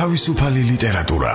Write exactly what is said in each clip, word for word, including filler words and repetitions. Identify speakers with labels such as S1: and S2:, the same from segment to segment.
S1: თავისუფალი ლიტერატურა.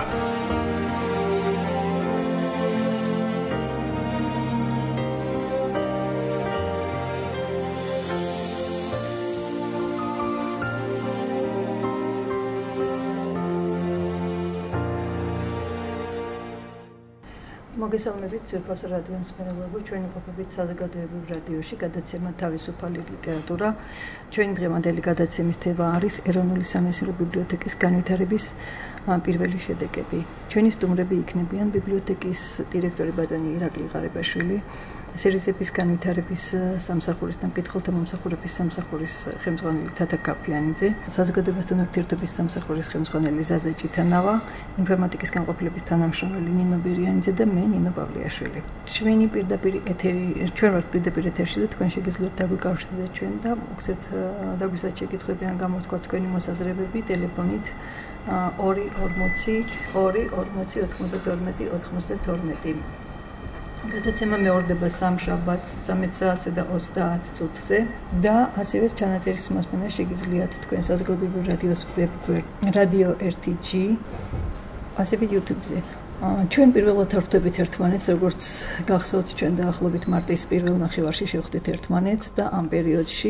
S2: მოგესალმებით ძვირფასო რადიო მსმენელობო, ჩვენი ყოფებით საზოგადოებრივ რადიოში გადაცემა თავისუფალი ლიტერატურა. ჩვენი დღევანდელი გადაცემის თემა არის ეროვნული სამეცნიერო ბიბლიოთეკის განვითარების პირველი შედეგები. ჩვენი სტუმრები იქნებიან ბიბლიოთეკის დირექტორი ბატონი ირაკლი ღარიბაშვილი, სერვისების განვითარების სამსახურის და მკითხველთა მომსახურების სამსახურის ხელმძღვანელი თათა კაფიანიძე, საზოგადოებასთან ურთიერთობის სამსახურის ხელმძღვანელი ზაზა ჭიტანავა, ინფორმატიკის განყოფილების თანამშრომელი ნინო ბერიანიძე და მე ნინო პავლიაშვილი. ჩვენი პირდაპირ ეთერი, ჩვენ ვართ პირდაპირ ეთერში და თქვენ შეგიძლიათ დაგვიკავშირდეთ ჩვენ და მოგცეთ დაგვისვათ შეკითხვები ან გამოთქვა თქვენი მოსაზრებები ტელეფონით ორი ორმოცი ორი ორმოცი ოთხმოცდათორმეტი ოთხმოცდათორმეტი. გადაცემა მეორდება სამშაბათს ცამეტ საათსა და ოცდაათ წუთზე და ასევე ჩანაწერის მოსმენა შეგიძლიათ თქვენ საზოგადოებრივ რადიოს ვებგვერდ რადიო ერთი ჯი, ასევე YouTube-ზე. ჩვენ პირველად ვხვდებით ერთმანეთს, როგორც გახსოვთ, ჩვენ დაახლოებით მარტის პირველ ნახევარში შევხვდით ერთმანეთს და ამ პერიოდში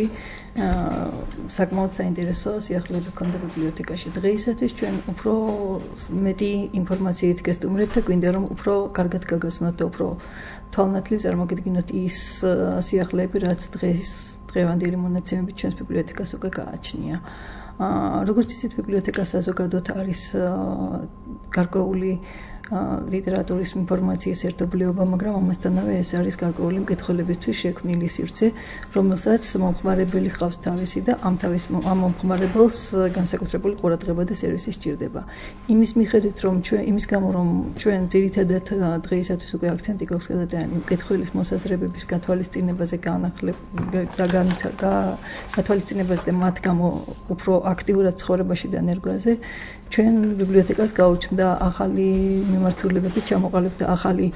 S2: საკმაოდ საინტერესო სიახლეები ჰქონდა ბიბლიოთეკაში. დღეისათვის ჩვენ უფრო მეტი ინფორმაციით გესტუმრებთ და გვინდა რომ უფრო კარგად გაგაცნოთ და უფრო თვალნათლივ წარმოგიდგინოთ ის სიახლეები, რაც დღეს დღევანდელი მონაცემებით ჩვენს ბიბლიოთეკას უკვე გააჩნია. როგორც იცით, ბიბლიოთეკა საზოგადოდ არის გარკვეული ლიტერატურის ინფორმაციის ერთობლიობა, მაგრამ ამასთანავე ეს არის გარკვეული მკითხველებისთვის შექმნილი სივრცე, რომელსაც მომხმარებელი ჰყავს თავისი და ამ თავის ამ მომხმარებელს განსაკუთრებული ყურადღება და სერვისი სჭირდება. იმის მიხედვით, რომ ჩვენ იმის გამო, რომ ჩვენ ძირითადად დღეისათვის უკვე აქცენტი გვაქვს გადატანილი მკითხველის მოსაზრებების გათვალისწინებაზე, გათვალისწინებაზე და მათ გამო უფრო აქტიურად ცხოვრებაში დანერგვაზე, ჩვენ ბიბლიოთეკას გაუჩნდა ახალი მიმართულებები, ჩამოყალიბდა ახალი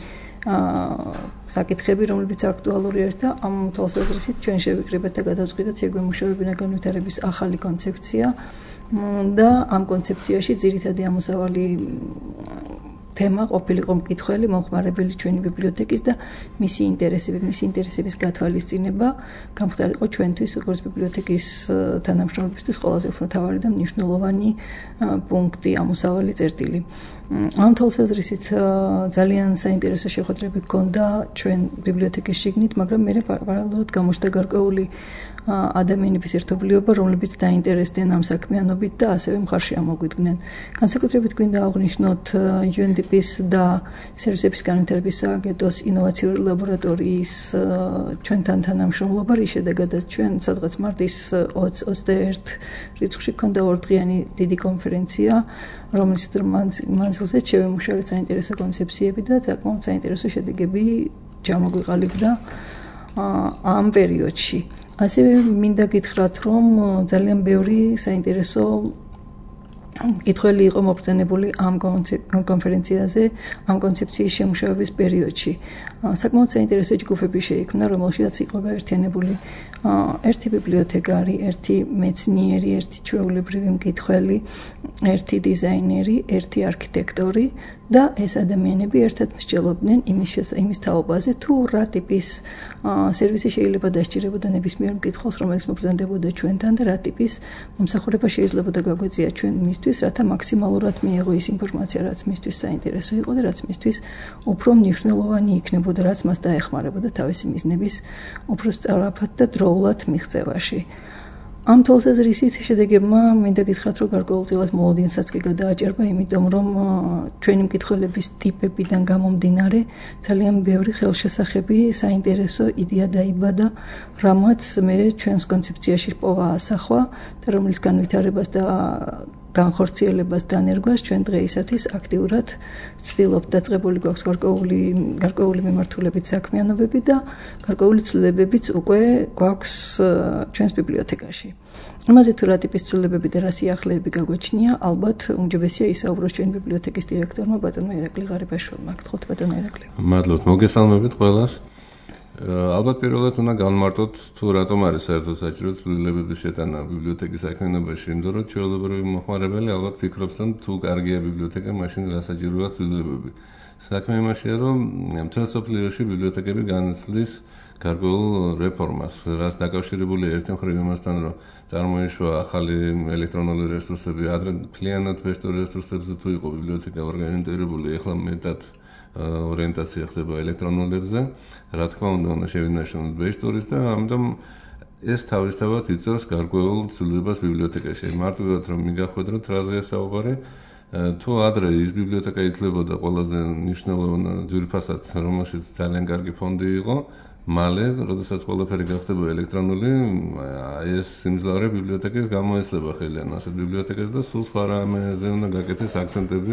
S2: საკითხები, რომლებიც აქტუალური არის და ამ თვალსაზრისით ჩვენ შევიკრიბეთ და გადავწყვიტეთ შეგვემუშავებინა განვითარების ახალი კონცეფცია და ამ კონცეფციაში ძირითადი ამოსავალი თემა ყოფილიყო მკითხველი, მომხმარებელი ჩვენი ბიბლიოთეკის და მისი ინტერესები, მისი ინტერესების გათვალისწინება გამხდარიყო ჩვენთვის როგორც ბიბლიოთეკის თანამშრომლებისთვის ყველაზე უფრო მთავარი და მნიშვნელოვანი პუნქტი, ამოსავალი წერტილი. ამ თვალსაზრისით ძალიან საინტერესო შეხვედრები ჰქონდა ჩვენ ბიბლიოთეკის შიგნით, მაგრამ მე პარალელურად გამოჩნდა გარკვეული ადამიანების ერთობლიობა, რომლებიც დაინტერესდნენ ამ საქმიანობით და ასევე მხარში ამოგვიდგნენ. განსაკუთრებით გვინდა აღვნიშნოთ იუ ენ დი პი-ის და სერვისების განვითარების სააგენტოს ინოვაციური ლაბორატორიის ჩვენთან თანამშრომლობა, რის შედეგადაც ჩვენ სადღაც მარტის ოცდაერთი ოცდაერთი რიცხვში ჰქონდა ორდღიანი დიდი კონფერენცია, რომლის მანძილზეც შევემუშავეთ საინტერესო კონცეფციები და საკმაოდ საინტერესო შედეგები ჩამოგვიყალიბდა ამ პერიოდში. ასევე მინდა გითხრათ, რომ ძალიან ბევრი საინტერესო მკითხველი იყო მობრძანებული ამ კონფერენციაზე, ამ კონცეფციის შემუშავების პერიოდში. საკმაოდ საინტერესო ჯგუფები შეიქმნა, რომელშიც იყო გაერთიანებული ერთი ბიბლიოთეკარი, ერთი მეცნიერი, ერთი ჩვეულებრივი მკითხველი, ერთი დიზაინერი, ერთი არქიტექტორი და ეს ადამიანები ერთად მსჯელობდნენ იმის იმის თაობაზე, თუ რა ტიპის სერვისი შეიძლება დასჭირებოდა ნებისმიერ მკითხველს, რომელიც მობრძანდებოდა ჩვენთან და რა ტიპის მომსახურება შეიძლება გაგვეწია ჩვენ მისთვის, რათა მაქსიმალურად მიეღო ის ინფორმაცია, რაც მისთვის საინტერესო იყო და რაც მისთვის უფრო მნიშვნელოვანი იქნებოდა, რაც მას დაეხმარებოდა თავისი მიზნების უფრო სწრაფად და დროულად მიღწევაში. ამ თვალსაზრისით შედეგებმა მინდა გითხრათ, რომ გარკვეულწილად მოლოდინსაც კი გადააჭერბა, იმიტომ რომ ჩვენი მკითხველების ტიპებიდან გამომდინარე ძალიან ბევრი ხელშესახები, საინტერესო იდეა დაიბადა, რამაც მე ჩვენს კონცეფციაში პოვა ასახვა და რომელიც განვითარებას და განხორციელებას დანერგვას ჩვენ დღეისათვის აქტიურად ვცდილობთ. დაწყებული გვაქვს გარკვეული გარკვეული მიმართულებით საქმიანობები და გარკვეული ცვლილებებიც უკვე გვაქვს ჩვენს ბიბლიოთეკაში. იმაზე თუ რა ტიპის ცვლილებები და რა სიახლეები გაგვეჩნია, ალბათ უმჯობესია ისაუბროს ჩვენი ბიბლიოთეკის დირექტორმა ბატონმა ირაკლი ღარიბაშვილმა. გთხოვთ ბატონო ირაკლი.
S3: მადლობთ, მოგესალმებით ყველას.
S1: ალბათ პირველად უნდა განმარტოთ თუ რატომ არის საერთოდ საჭირო ცვლილებების შეტანა ბიბლიოთეკის საქმიანობაში, იმიტომ რომ ჩვეულებრივი მოხმარებელი ალბათ ფიქრობს, რომ თუ კარგია ბიბლიოთეკა, მაშინ რა საჭიროა ცვლილებები. საქმე იმაშია, რომ მთელ მსოფლიოში ბიბლიოთეკები განიცდის გარკვეულ რეფორმას, რაც დაკავშირებულია ერთი მხრივ იმასთან, რომ წარმოიშვა ახალი ელექტრონული რესურსები, ადრე მთლიანად ბეჭდურ რესურსებზე თუ იყო ბიბლიოთეკა ორგანიზებული, ეხლა მეტად ორიენტაცია ხდება ელექტრონულებზე, რა თქმა უნდა, უნდა შევინაშრომოთ ბეჭდურის და ამიტომ ეს თავისთავად იწვევს გარკვეულ ცვლილებას ბიბლიოთეკაში. მარტივად რომ მიგახვედროთ რაზეა საუბარი, თუ ადრე ის ბიბლიოთეკა ითვლებოდა ყველაზე მნიშვნელოვანი ძვირფასად, რომელშიც ძალიან კარგი ფონდი იყო, მალე, როდესაც ყველაფერი გახდება ელექტრონული, ეს სიმძლავრე ბიბლიოთეკის გამოეცლება ხელიან ასეთ ბიბლიოთეკას და სულ სხვა რამეზე უნდა გაკეთდეს აქცენტები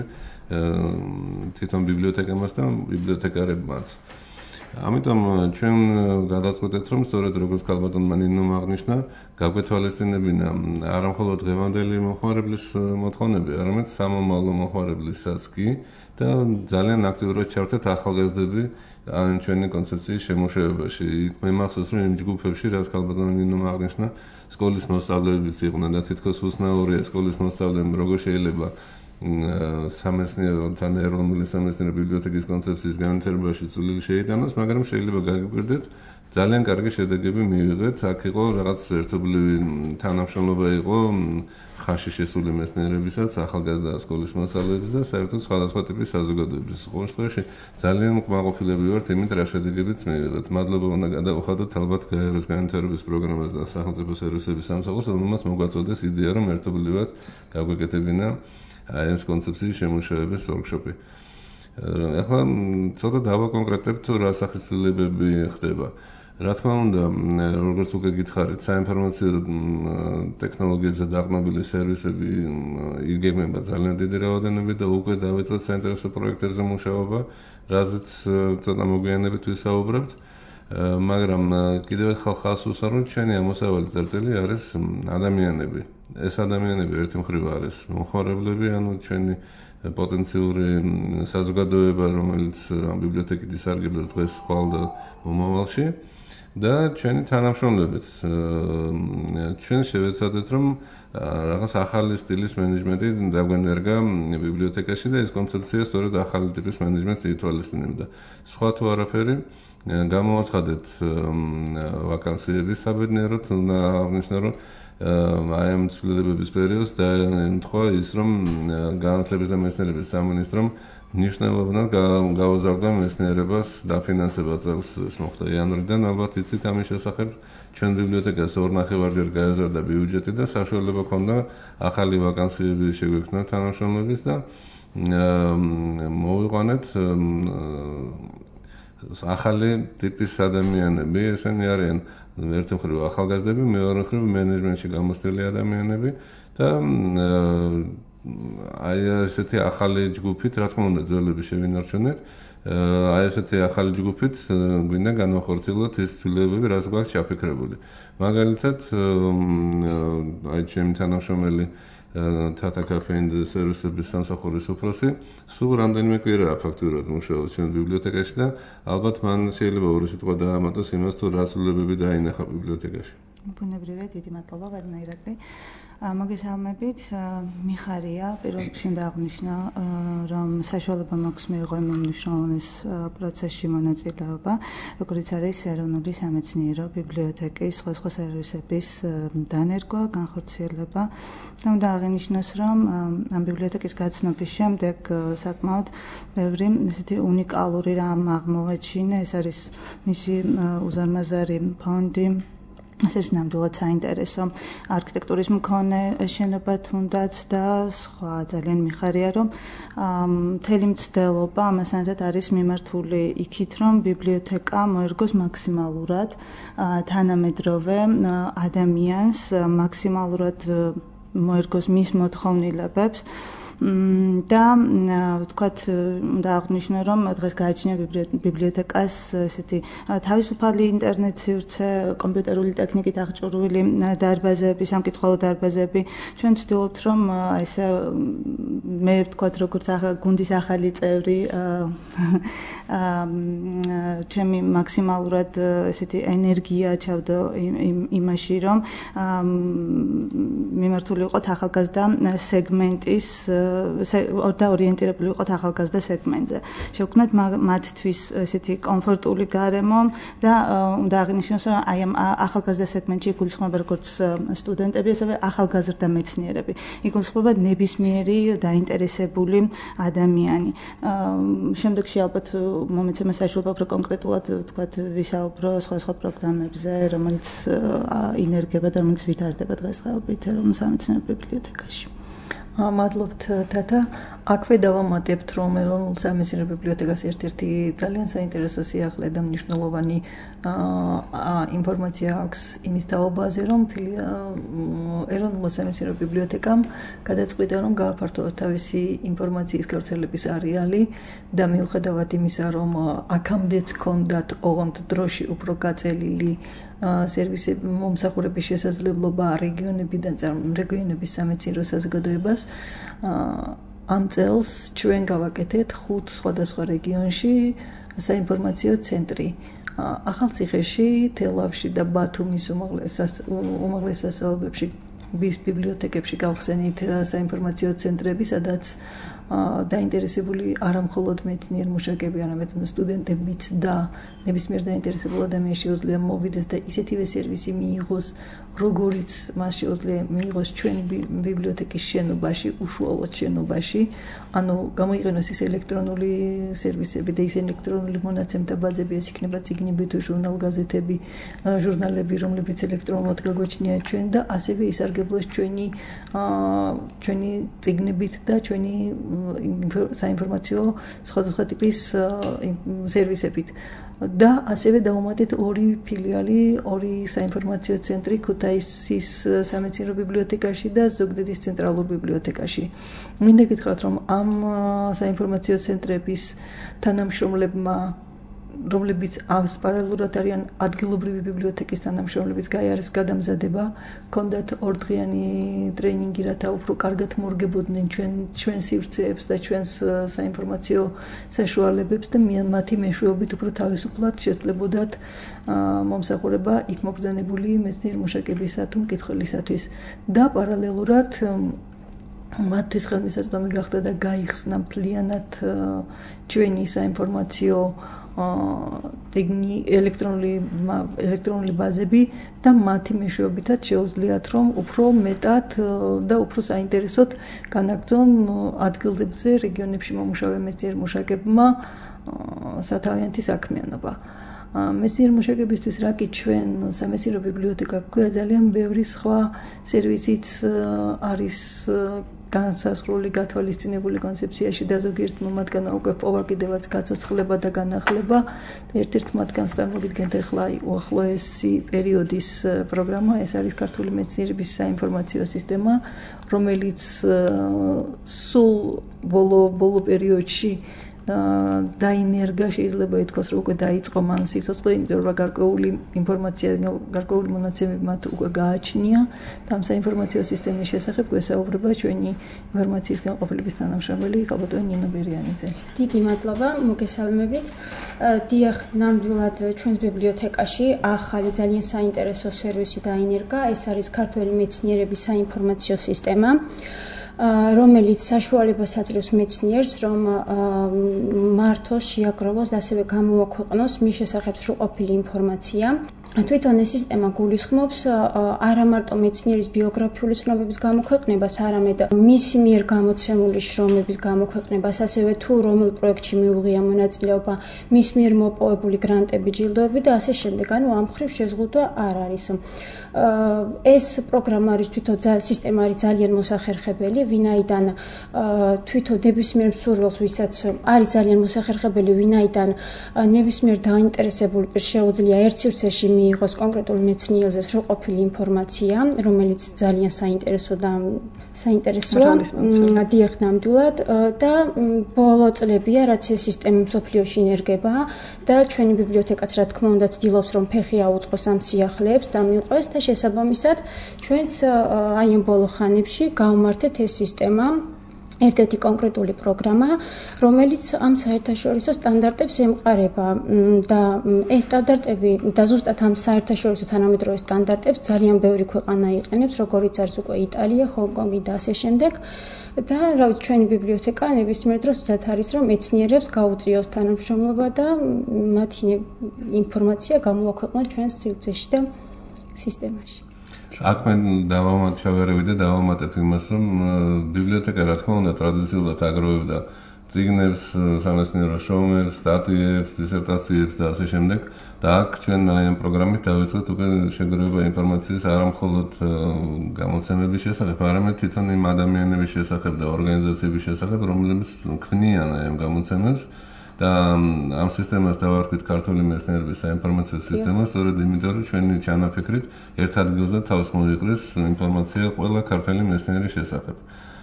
S1: თვითონ ბიბლიოთეკამას და ბიბლიოთეკარებმაც. ამიტომ ჩვენ გადავწყვეტეთ, რომ სწორედ როგორც ქალბატონმა ნინომ აღნიშნა, გაგვეთვალისწინებინა არა მხოლოდ დღევანდელი მოხმარებლის მოთხოვნები, არამედ სამომავლო მოხმარებლისაც კი და ძალიან აქტიურად ჩავთეთ ახალგაზრდები ან ჩვენი კონცეფციის შემოშევებაში. მე მახსოვს, რომ იმ ჯგუფებში, რაც ქალბატონმა ნინომ აღნიშნა, სკოლის მოსწავლეებიც იყვნენ და თითქოს უცნაურია სკოლის მოსწავლემ როგორ შეიძლება სამეცნიერო თან ეროვნული სამეცნიერო ბიბლიოთეკის კონცეფციის განვითარებაში წვლილი შეიტანოს, მაგრამ შეიძლება გაგიკვირდეთ, ძალიან კარგი შედეგები მივიღეთ. აქ იყო რაღაც ერთობლივი თანამშრომლობა იყო ხაში შესული მეცნიერებისაც, ახალგაზრდა სკოლის მოსწავლეების და საერთოდ სხვადასხვა ტიპის საზოგადოების. ყოველ შემთხვევაში ძალიან უკმაყოფილები ვართ იმით, რა შედეგებიც მივიღეთ. მადლობა უნდა გადავხადოთ ალბათ გაეროს განვითარების პროგრამას და სახელმწიფო სერვისების სამსახურს, რომელმაც მოგვაწოდეს იდეა, რომ ერთობლივად გაგვეკეთებინა აი ეს კონცეფციის შემუშავების ვორქშოპი. ახლა ცოტა დავაკონკრეტებ თუ რა სახის ცვლილებები ხდება. რა თქმა უნდა, როგორც უკვე გითხარით, საინფორმაციო ტექნოლოგიებზე დაყრდნობილი სერვისები იგეგმება ძალიან დიდი რაოდენობით და უკვე დავიწყეთ საინტერესო პროექტებზე მუშაობა, რაზეც ცოტა მოგვიანებით ვისაუბრებთ. მაგრამ კიდევ ერთხელ ხალხს უსაუბრობ, ჩვენი ამოსავალი წერტილი არის ადამიანები. ეს ადამიანები ერთი მხრივ არის მოხმარებლები, ანუ ჩვენი პოტენციური საზოგადოება, რომელიც ბიბლიოთეკით ისარგებლებს დღეს ხვალ და მომავალში და ჩვენი თანამშრომლებიც. ჩვენ შევეცადეთ, რომ რაღაც ახალი სტილის მენეჯმენტი დაგვენერგა ბიბლიოთეკაში და ეს კონცეფცია სწორედ ახალი ტიპის მენეჯმენტს ითვალისწინებდა. სხვა თუ არაფერი, გამოვაცხადეთ ვაკანსიების საბედნიეროდ, უნდა აღნიშნო, რომ აი ამ ცვლილებების პერიოდს დაემთხვა ის, რომ განათლების და მეცნიერების სამინისტრომ მნიშვნელოვნად გაუზარდა მეცნიერებას დაფინანსება წელს ეს მოხდა იანვრიდან. ალბათ იცით ამის შესახებ, ჩვენ ბიბლიოთეკას ორ ნახევარჯერ გაეზარდა ბიუჯეტი და საშუალება ჰქონდა ახალი ვაკანსიები შეგვექმნა თანამშრომლების და მოვიყვანეთ ახალი ტიპის ადამიანები, ესენი არიან ერთი მხრივ ახალგაზრდები, მეორე მხრივ მენეჯმენტში გამოცდილი ადამიანები და აი ესეთი ახალი ჯგუფით, რა თქმა უნდა, ძველები შევინარჩუნეთ. აი ესეთი ახალი ჯგუფით გვინდა განვახორციელოთ ეს ცვლილებები, რაც გვაქვს ჩაფიქრებული. მაგალითად, აი ჩემი თანამშრომელი თათა კაფეინდ სერვისების სამსახურის უფროსი, სულ რამდენიმე კვირაა ფაქტურად მუშაობს ჩვენ ბიბლიოთეკაში და ალბათ მან შეიძლება ორი სიტყვა დაამატოს იმას, თუ რა ცვლილებები დაინახა ბიბლიოთეკაში.
S3: ბუნებრივია, დიდი მადლობა გადნა ირაკლი. მოგესალმებით, მიხარია, პირველ რიგში უნდა აღნიშნო, რომ საშუალება მაქვს მიიღო იმ მნიშვნელოვანეს პროცესში მონაწილეობა, როგორც არის ეროვნული სამეცნიერო ბიბლიოთეკის სხვადასხვა სერვისების დანერგვა, განხორციელება. და უნდა აღინიშნოს, რომ ამ ბიბლიოთეკის გაცნობის შემდეგ საკმაოდ ბევრი ესეთი უნიკალური რამ აღმოაჩინა, ეს არის მისი უზარმაზარი ფონდი. ეს არის ნამდვილად საინტერესო არქიტექტურის მქონე შენობა თუნდაც და სხვა. ძალიან მიხარია, რომ მთელი მცდელობა ამასთანავე არის მიმართული იქით, რომ ბიბლიოთეკა მოერგოს მაქსიმალურად თანამედროვე ადამიანს, მაქსიმალურად მოერგოს მის მოთხოვნილებებს. და ვთქვათ, უნდა აღნიშნო, რომ დღეს გააჩნია ბიბლიოთეკას ესეთი თავისუფალი ინტერნეტ სივრცე, კომპიუტერული ტექნიკით აღჭურვილი დარბაზები, სამკითხველო დარბაზები. ჩვენ ვცდილობთ, რომ ესე მე ვთქვათ, როგორც გუნდის ახალი წევრი, ჩემი მაქსიმალურად ესეთი ენერგია ჩავდო იმაში, რომ მიმართული ვიყოთ ახალგაზრდა სეგმენტის და ორიენტირებული ვიყოთ ახალგაზრდა სეგმენტზე. შევქმნათ მათთვის ესეთი კომფორტული გარემო და უნდა აღინიშნოს, რომ აი ამ ახალგაზრდა სეგმენტში იგულისხმება როგორც სტუდენტები, ასევე ახალგაზრდა მეცნიერები. იგულისხმება ნებისმიერი დაინტერესებული ადამიანი. შემდეგში ალბათ მომეცემა საშუალება უფრო კონკრეტულად ვთქვათ, ვისაუბრო სხვადასხვა პროგრამებზე, რომელიც ინერგება და რომელიც ვითარდება დღესდღეობით ეროვნულ სამეცნიერო ბიბლიოთეკაში.
S2: მადლობთ თათა. აქვე დავამატებთ, რომ ეროვნულ სამეცნიერო ბიბლიოთეკას ერთ-ერთი ძალიან საინტერესო სიახლე და მნიშვნელოვანი ინფორმაცია აქვს იმის თაობაზე, რომ ეროვნულ სამეცნიერო ბიბლიოთეკამ გადაწყვიტა, რომ გააფართოვოს თავისი ინფორმაციის გავრცელების არეალი და მიუხედავად იმისა, რომ აქამდეც ჰქონდათ ოღონდ დროში უფრო გაწელილი სერვისები მომსახურების შესაძლებლობა რეგიონებიდან რეგიონების სამეცნიერო საზოგადოებას, ამ წელს ჩვენ გავაკეთეთ ხუთ სხვადასხვა რეგიონში საინფორმაციო ცენტრი. ახალციხეში, თელავში და ბათუმის უმაღლეს სასწავლებელში ვის ბიბლიოთეკებში გავხსენით საინფორმაციო ცენტრები, სადაც დაინტერესებული არა მხოლოდ მეცნიერ მუშაკები, არამედ სტუდენტებიც და ნებისმიერ დაინტერესებულ ადამიანს შეუძლია მოვიდეს და ისეთივე სერვისი მიიღოს, როგორიც მას შეუძლია მიიღოს ჩვენი ბიბლიოთეკის შენობაში, უშუალოდ შენობაში, ანუ გამოიყენოს ის ელექტრონული სერვისები და ის ელექტრონული მონაცემთა ბაზები, ეს იქნება წიგნები თუ ჟურნალ-გაზეთები, ჟურნალები, რომლებიც ელექტრონულად გაგვაჩნია ჩვენ და ასევე ისარგებლოს ჩვენი ჩვენი წიგნებით და ჩვენი საინფორმაციო სხვადასხვა ტიპის სერვისებით. და ასევე დავუმატეთ ორი ფილიალი, ორი საინფორმაციო ცენტრი ქუთაისის სამეცნიერო ბიბლიოთეკაში და ზუგდიდის ცენტრალურ ბიბლიოთეკაში. მინდა გითხრათ, რომ ამ საინფორმაციო ცენტრების თანამშრომლებმა, რომლებიც ამს პარალელურად არიან ადგილობრივი ბიბლიოთეკის თანამშრომლებიც გაიარეს გადამზადება, ჰქონდათ ორდღიანი ტრენინგი, რათა უფრო კარგად მორგებოდნენ ჩვენ ჩვენ სივრცეებს და ჩვენს საინფორმაციო საშუალებებს და მათი მეშვეობით უფრო თავისუფლად შესწლებოდათ მომსახურება იქ მობრძანებული მეცნიერ მუშაკებისა თუ მკითხველისათვის და პარალელურად მათთვის ხელმისაწვდომი გახდა და გაიხსნა მთლიანად ჩვენი საინფორმაციო ტექნი ელექტრონული ელექტრონული ბაზები და მათი მეშვეობითაც შეუძლიათ, რომ უფრო მეტად და უფრო საინტერესოდ განაგრძონ ადგილებზე, რეგიონებში მომუშავე მეცნიერ მუშაკებმა სათავიანთი საქმიანობა. მეცნიერ მუშაკებისთვის რა კი ჩვენ სამეცნიერო ბიბლიოთეკა გვქონია ძალიან ბევრი სხვა სერვისიც არის განსაზღვრული გათვალისწინებული კონცეფციაში და ზოგიერთ მათგანმა უკვე პოვა კიდევაც გაცოცხლება და განახლება და ერთ-ერთ მათგანს წარმოგიდგენთ ახლა უახლოესი პერიოდის პროგრამა, ეს არის ქართული მეცნიერების საინფორმაციო სისტემა, რომელიც სულ ბოლო ბოლო პერიოდში დაინერგა, შეიძლება ითქვას, რომ უკვე დაიწყო მან სიცოცხლე, იმიტომ რომ გარკვეული ინფორმაცია, გარკვეული მონაცემები მათ უკვე გააჩნია და ამ საინფორმაციო სისტემის შესახებ გვესაუბრება ჩვენი ინფორმაციის განყოფილების თანამშრომელი ხალბატონი ნინო ბერიანიძე.
S4: დიდი მადლობა, მოგესალმებით. დიახ, ნამდვილად ჩვენს ბიბლიოთეკაში ახალი ძალიან საინტერესო სერვისი დაინერგა, ეს არის ქართველი მეცნიერების საინფორმაციო სისტემა, რომელიც საშუალებას აძლევს მეცნიერს, რომ მართოს, შეაგროვოს და ასევე გამოაქვეყნოს მის შესახებ სრულყოფილი ინფორმაცია. თვითონ ეს სისტემა გულისხმობს არა მარტო მეცნიერის ბიოგრაფიული ცნობების გამოქვეყნებას, არამედ მისი მიერ გამოცემული შრომების გამოქვეყნებას, ასევე თუ რომელ პროექტში მიუღია მონაწილეობა, მის მიერ მოპოვებული გრანტები, ჯილდოები და ასე შემდეგ. ანუ ამ მხრივ შეზღუდვა არ არის. ეს პროგრამა არის თვითონ სისტემა არის ძალიან მოსახერხებელი, ვინაიდან თვითონ ნებისმიერ მსურველს, ვისაც არის ძალიან მოსახერხებელი, ვინაიდან ნებისმიერ დაინტერესებულ პირს შეუძლია ერთ სივრცეში მიიღოს კონკრეტულ მეცნიერზე სრულყოფილი ინფორმაცია, რომელიც ძალიან საინტერესო და საინტერესოა. დიახ, ნამდვილად და ბოლო წლებია, რაც ეს სისტემა მსოფლიოში ინერგება და ჩვენი ბიბლიოთეკაც რა თქმა უნდა ცდილობს, რომ ფეხი აუწყოს ამ სიახლეებს და მიყვეს და შესაბამისად ჩვენც აი ამ ბოლო ხანებში გავმართეთ ეს სისტემა ერთ-ერთი კონკრეტული პროგრამა, რომელიც ამ საერთაშორისო სტანდარტებს ემყარება და ეს სტანდარტები და ზუსტად ამ საერთაშორისო თანამედროვე სტანდარტებს ძალიან ბევრი ქვეყანა იყენებს, როგორიც არის უკვე იტალია, ჰონკონგი და ასე შემდეგ. და რა ვიცი, ჩვენი ბიბლიოთეკა ნებისმიერ დროს მზად არის, რომ მეცნიერებს გაუწიოს თანამშრომლობა და მათი ინფორმაცია გამოვაქვეყნოთ ჩვენს სივრცეში და სისტემაში.
S1: აქ მე დავამატებები და დავამატებ იმას, რომ ბიბლიოთეკა რა თქმა უნდა ტრადიციულად აგროვებდა წიგნებს, სამეცნიერო შრომებს, სტატიებს, დისერტაციებს და ასე შემდეგ. და აქ ჩვენ აი ამ პროგრამით დავიწყეთ უკვე შეგროვება ინფორმაციის არა მხოლოდ გამოცემების შესახებ, არამედ თვითონ იმ ადამიანების შესახებ და ორგანიზაციების შესახებ, რომლებიც ქმნიან აი ამ გამოცემებს. და ამ სისტემას დავარქვით ქართული მეცნიერების საინფორმაციო სისტემა, სწორედ იმიტომ, რომ ჩვენი ჩანაფიქრით ერთ ადგილზე თავს მოიყრეს ინფორმაცია ყველა ქართული მეცნიერის შესახებ.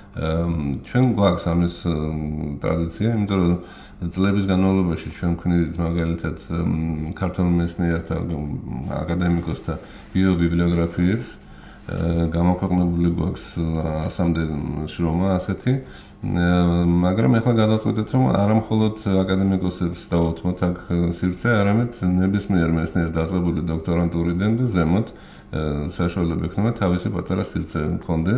S1: ჩვენ გვაქვს ამის ტრადიცია, იმიტომ რომ წლების განმავლობაში ჩვენ ვქნიდით მაგალითად ქართულ მეცნიერთა აკადემიკოსთა ბიობიბლიოგრაფიებს, გამოქვეყნებული გვაქვს ასამდე შრომა ასეთი. მაგრამ ახლა გადავწყვეტეთ, რომ არა მხოლოდ აკადემიკოსებს დავუთმოთ აქ სივრცე, არამედ ნებისმიერ მეცნიერს დაწყებული დოქტორანტურიდან და ზემოთ საშუალება ექნება თავისი პატარა სივრცე მქონდეს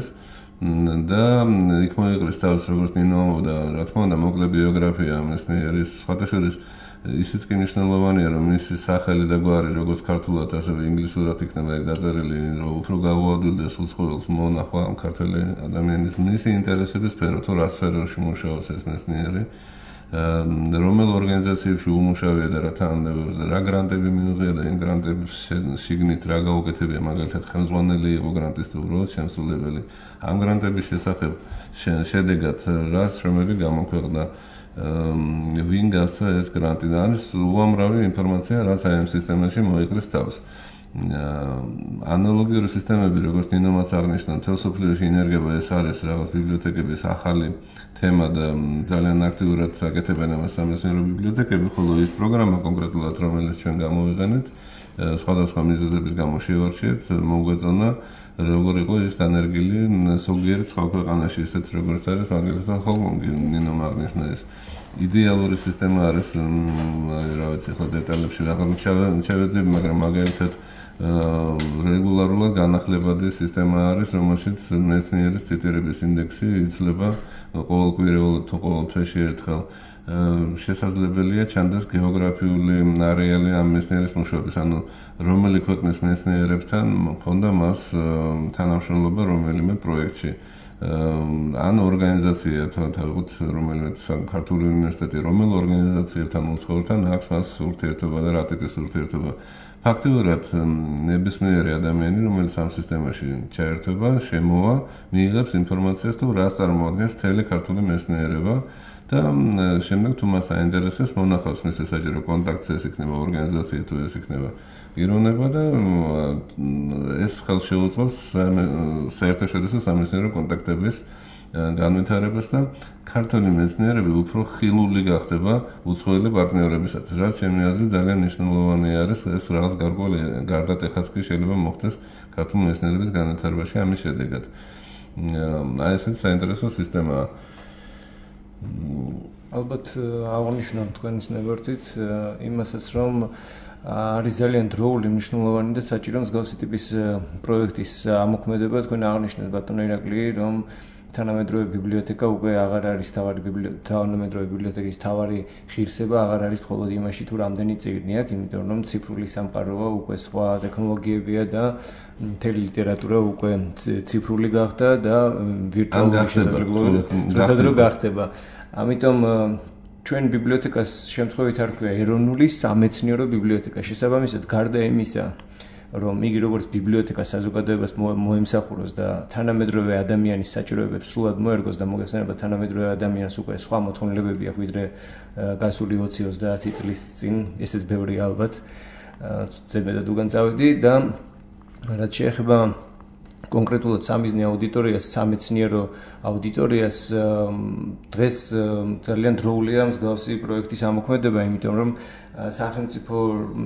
S1: და იქ მოიყრეს თავს როგორც ნინო და რა თქმა უნდა მოკლე ბიოგრაფია მეცნიერის, სხვათა შორის ისიც კი მნიშვნელოვანია, რომ მისი სახელი და გვარი როგორც ქართულად, ასევე ინგლისურად იქნება დაწერილი, რომ უფრო გაუადვილდეს უცხოელს მონახვა ამ ქართული ადამიანის მისი ინტერესების სფერო, თუ რა სფეროში მუშაობს ეს მეცნიერი, რომელ ორგანიზაციებში უმუშავია და რა თანამდებობებზე, რა გრანტები მიუღია და იმ გრანტების შიგნით რა გაუკეთებია, მაგალითად ხელმძღვანელი იყო გრანტის თუ უბრალოდ შემსრულებელი. ამ გრანტების შესახებ შედეგად რა შრომები გამოქვეყნდა ვინ გასცა ეს გრანტი და არის უამრავი ინფორმაცია, რაც აი ამ სისტემაში მოიყრეს თავს. ანალოგიური სისტემები, როგორც ნინომაც აღნიშნა, მთელ მსოფლიოში ინერგება, ეს არის რაღაც ბიბლიოთეკების ახალი თემა და ძალიან აქტიურად აკეთებენ ამას სამეცნიერო ბიბლიოთეკები, ხოლო ის პროგრამა კონკრეტულად, რომელიც ჩვენ გამოვიყენეთ, სხვადასხვა მიზეზების გამო შევარჩიეთ, მოგვეწონა როგორ იყო ის დანერგილი ზოგიერთ სხვა ქვეყანაში, ისეთ როგორც არის მაგალითად ჰონკონგი, ნინომ აღნიშნა ეს იდეალური სისტემა არის, რა ვიცი, ახლა დეტალებში აღარ ჩავეძებ, მაგრამ მაგალითად რეგულარულად განახლებადი სისტემა არის, რომელშიც მეცნიერის ციტირების ინდექსი იცვლება ყოველ კვირეულად თუ ყოველ თვეში ერთხელ. შესაძლებელია ჩანდეს გეოგრაფიული არეალი ამ მეცნიერის მუშაობის, ანუ რომელი ქვეყნის მეცნიერებთან მქონდა მას თანამშრომლობა რომელიმე პროექტში. ან ორგანიზაცია თავად რომელიმე ქართული უნივერსიტეტი, რომელ ორგანიზაციებთან უცხოელთან აქვს მას ურთიერთობა და რა ტიპის ურთიერთობა. ფაქტიურად ნებისმიერი ადამიანი, რომელიც ამ სისტემაში ჩაერთვება, შემოვა, მიიღებს ინფორმაციას თუ რას წარმოადგენს მთელი ქართული მეცნიერება და შემდეგ თუ მას აინტერესებს, მონახავს მის საჯარო კონტაქტს, ეს იქნება ორგანიზაცია თუ ეს იქნება პიროვნება და ეს ხელს შეუწყობს საერთაშორისო სამეცნიერო კონტაქტების განვითარებას და ქართული მეცნიერები უფრო ხილული გახდება უცხოელი პარტნიორებისათვის, რაც ჩემი აზრით ძალიან მნიშვნელოვანი არის, ეს რაღაც გარკვეული გარდატეხაც კი შეიძლება მოხდეს ქართული მეცნიერების განვითარებაში ამის შედეგად. აი ესეც საინტერესო სისტემაა.
S5: ალბათ აღნიშნავ თქვენის ნებართვით იმასაც, რომ არის ძალიან დროული, მნიშვნელოვანი და საჭირო მსგავსი ტიპის პროექტის ამოქმედება. თქვენ აღნიშნეთ ბატონო ირაკლი, რომ თანამედროვე ბიბლიოთეკა უკვე აღარ არის თავარი თანამედროვე ბიბლიოთეკის თავარი ღირსება, აღარ არის მხოლოდ იმაში, თუ რამდენი წიგნი აქვს, იმიტომ რომ ციფრული სამყაროა, უკვე სხვა ტექნოლოგიებია და მთელი ლიტერატურა უკვე ციფრული გახდა და ვირტუალური შესაძლებლობა გახდება. ამიტომ ჩვენ ბიბლიოთეკას შემთხვევით არ ქვია ეროვნული სამეცნიერო ბიბლიოთეკა. შესაბამისად, გარდა იმისა, რომ იგი როგორც ბიბლიოთეკა საზოგადოებას მოემსახუროს და თანამედროვე ადამიანის საჭიროებებს სრულად მოერგოს და მოგეხსენება თანამედროვე ადამიანს უკვე სხვა მოთხოვნილებები აქვს, ვიდრე გასული ოცი ოცდაათი წლის წინ, ესეც ბევრი ალბათ. ზედმეტად უგან წავედი და რაც შეეხება კონკრეტულად სამიზნე აუდიტორიას, სამეცნიერო აუდიტორიას დღეს ძალიან დროულია მსგავსი პროექტის ამოქმედება, იმიტომ რომ სახელმწიფო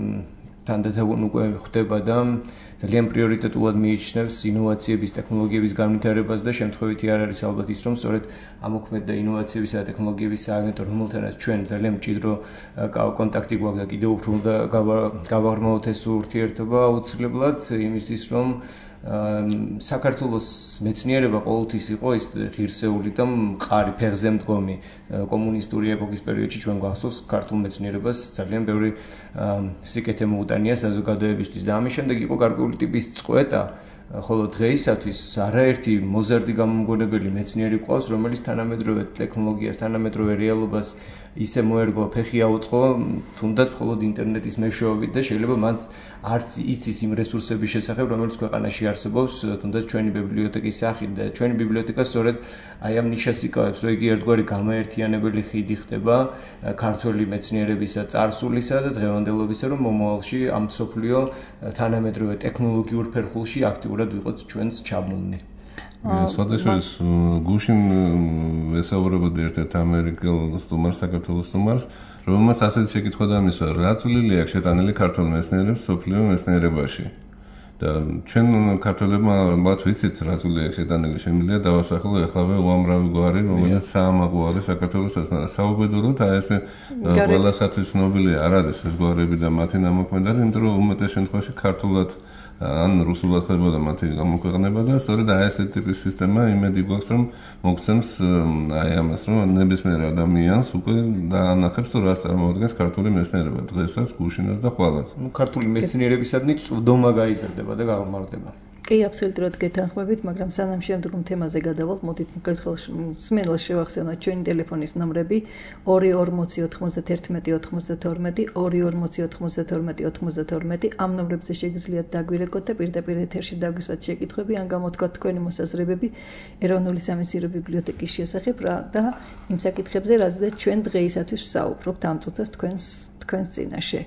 S5: თანდათან უკვე ხდება და ძალიან პრიორიტეტულად მიიჩნევს ინოვაციების, ტექნოლოგიების განვითარებას და შემთხვევითი არ არის ალბათ ის, რომ სწორედ ამოქმედდა ინოვაციებისა და ტექნოლოგიების სააგენტო, რომელთანაც ჩვენ ძალიან მჭიდრო კონტაქტი გვაქვს და კიდევ უფრო უნდა გავაღრმავოთ ეს ურთიერთობა აუცილებლად იმისთვის, რომ საქართველოს მეცნიერება ყოველთვის იყო ის ღირსეული და მყარი ფეხზე მდგომი კომუნისტური ეპოქის პერიოდში ჩვენ გვახსოვს ქართულ მეცნიერებას ძალიან ბევრი სიკეთე მოუტანია საზოგადოებისთვის და ამის შემდეგ იყო გარკვეული ტიპის წყვეტა ხოლო დღეისათვის არაერთი მოზარდი გამომგონებელი მეცნიერი ყავს რომელიც თანამედროვე ტექნოლოგიას თანამედროვე რეალობას ისე მოერგო ფეხი აუწყო თუნდაც მხოლოდ ინტერნეტის მეშვეობით და შეიძლება მან არც იცის იმ რესურსების შესახებ რომელიც ქვეყანაში არსებობს თუნდაც ჩვენი ბიბლიოთეკის სახით და ჩვენი ბიბლიოთეკა სწორედ აი ამ ნიშას იკავებს რომ იგი ერთგვარი გამაერთიანებელი ხიდი ხდება ქართველი მეცნიერებისა წარსულისა და დღევანდელობისა რომ მომავალში ამ მსოფლიო თანამედროვე ტექნოლოგიურ ფერხულში აქტიურად ვიყოთ ჩვენს ჩაბმულნი
S1: სხვადასხვის გუშინ ვესაუბრებოდი ერთ-ერთ ამერიკელ სტუმარს, საქართველოს სტუმარს, რომელმაც ასეთი შეკითხვა დამისვა, რა წვლილი აქვს შეტანილი ქართველ მეცნიერებს მსოფლიო მეცნიერებაში. და ჩვენ ქართველებმა მათ ვიცით რა წვლილი აქვს შეტანილი, შემიძლია დავასახელო ახლავე უამრავი გვარი, რომელიც საამაყო არის საქართველოსაც, მაგრამ საუბედუროთ აი ესე ყველასათვის ცნობილი არ არის ეს გვარები და მათი ნამოქმედარი, იმიტომ რომ უმეტეს შემთხვევაში ქართულად ან რუსულად ხდება მათი გამოქვეყნება და სწორედ აი ესეთი ტიპის სისტემა იმედი გვაქვს რომ მოგცემს აი ამას რომ ნებისმიერ ადამიანს უკვე დაანახებს თუ რას წარმოადგენს ქართული მეცნიერება დღესაც გუშინაც და ხვალაც.
S5: ნუ ქართული მეცნიერებისადმი წვდომა გაიზრდება და გამარდება.
S2: კი, აბსოლუტურად გეთანხმებით, მაგრამ სანამ შემდგომ თემაზე გადავალთ, მოდით მკითხველს მსმენელს შევახსენოთ ჩვენი ტელეფონის ნომრები ორი ორმოცი ოთხმოცდაერთმეტი ოცდათორმეტი ორი ორმოცი ოთხმოცდათორმეტი ოცდათორმეტი ამ ნომრებზე შეგიძლიათ დაგვირეკოთ და პირდაპირ ეთერში დაგვისვათ შეკითხვები ან გამოთქვათ თქვენი მოსაზრებები ეროვნული სამეცნიერო ბიბლიოთეკის შესახებ რა და იმ საკითხებზე, რაზეც ჩვენ დღეისათვის ვსაუბრობთ ამ წუთას თქვენს თქვენს წინაშე.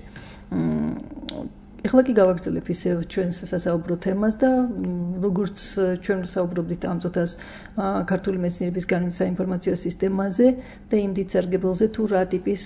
S2: ეხლა კი გავაგრძელებ ისე ჩვენს სასაუბრო თემას და როგორც ჩვენ ვსაუბრობდით ამ წუთას ქართული მეცნიერების განვითარების საინფორმაციო სისტემაზე და იმ დიდ სარგებელზე თუ რა ტიპის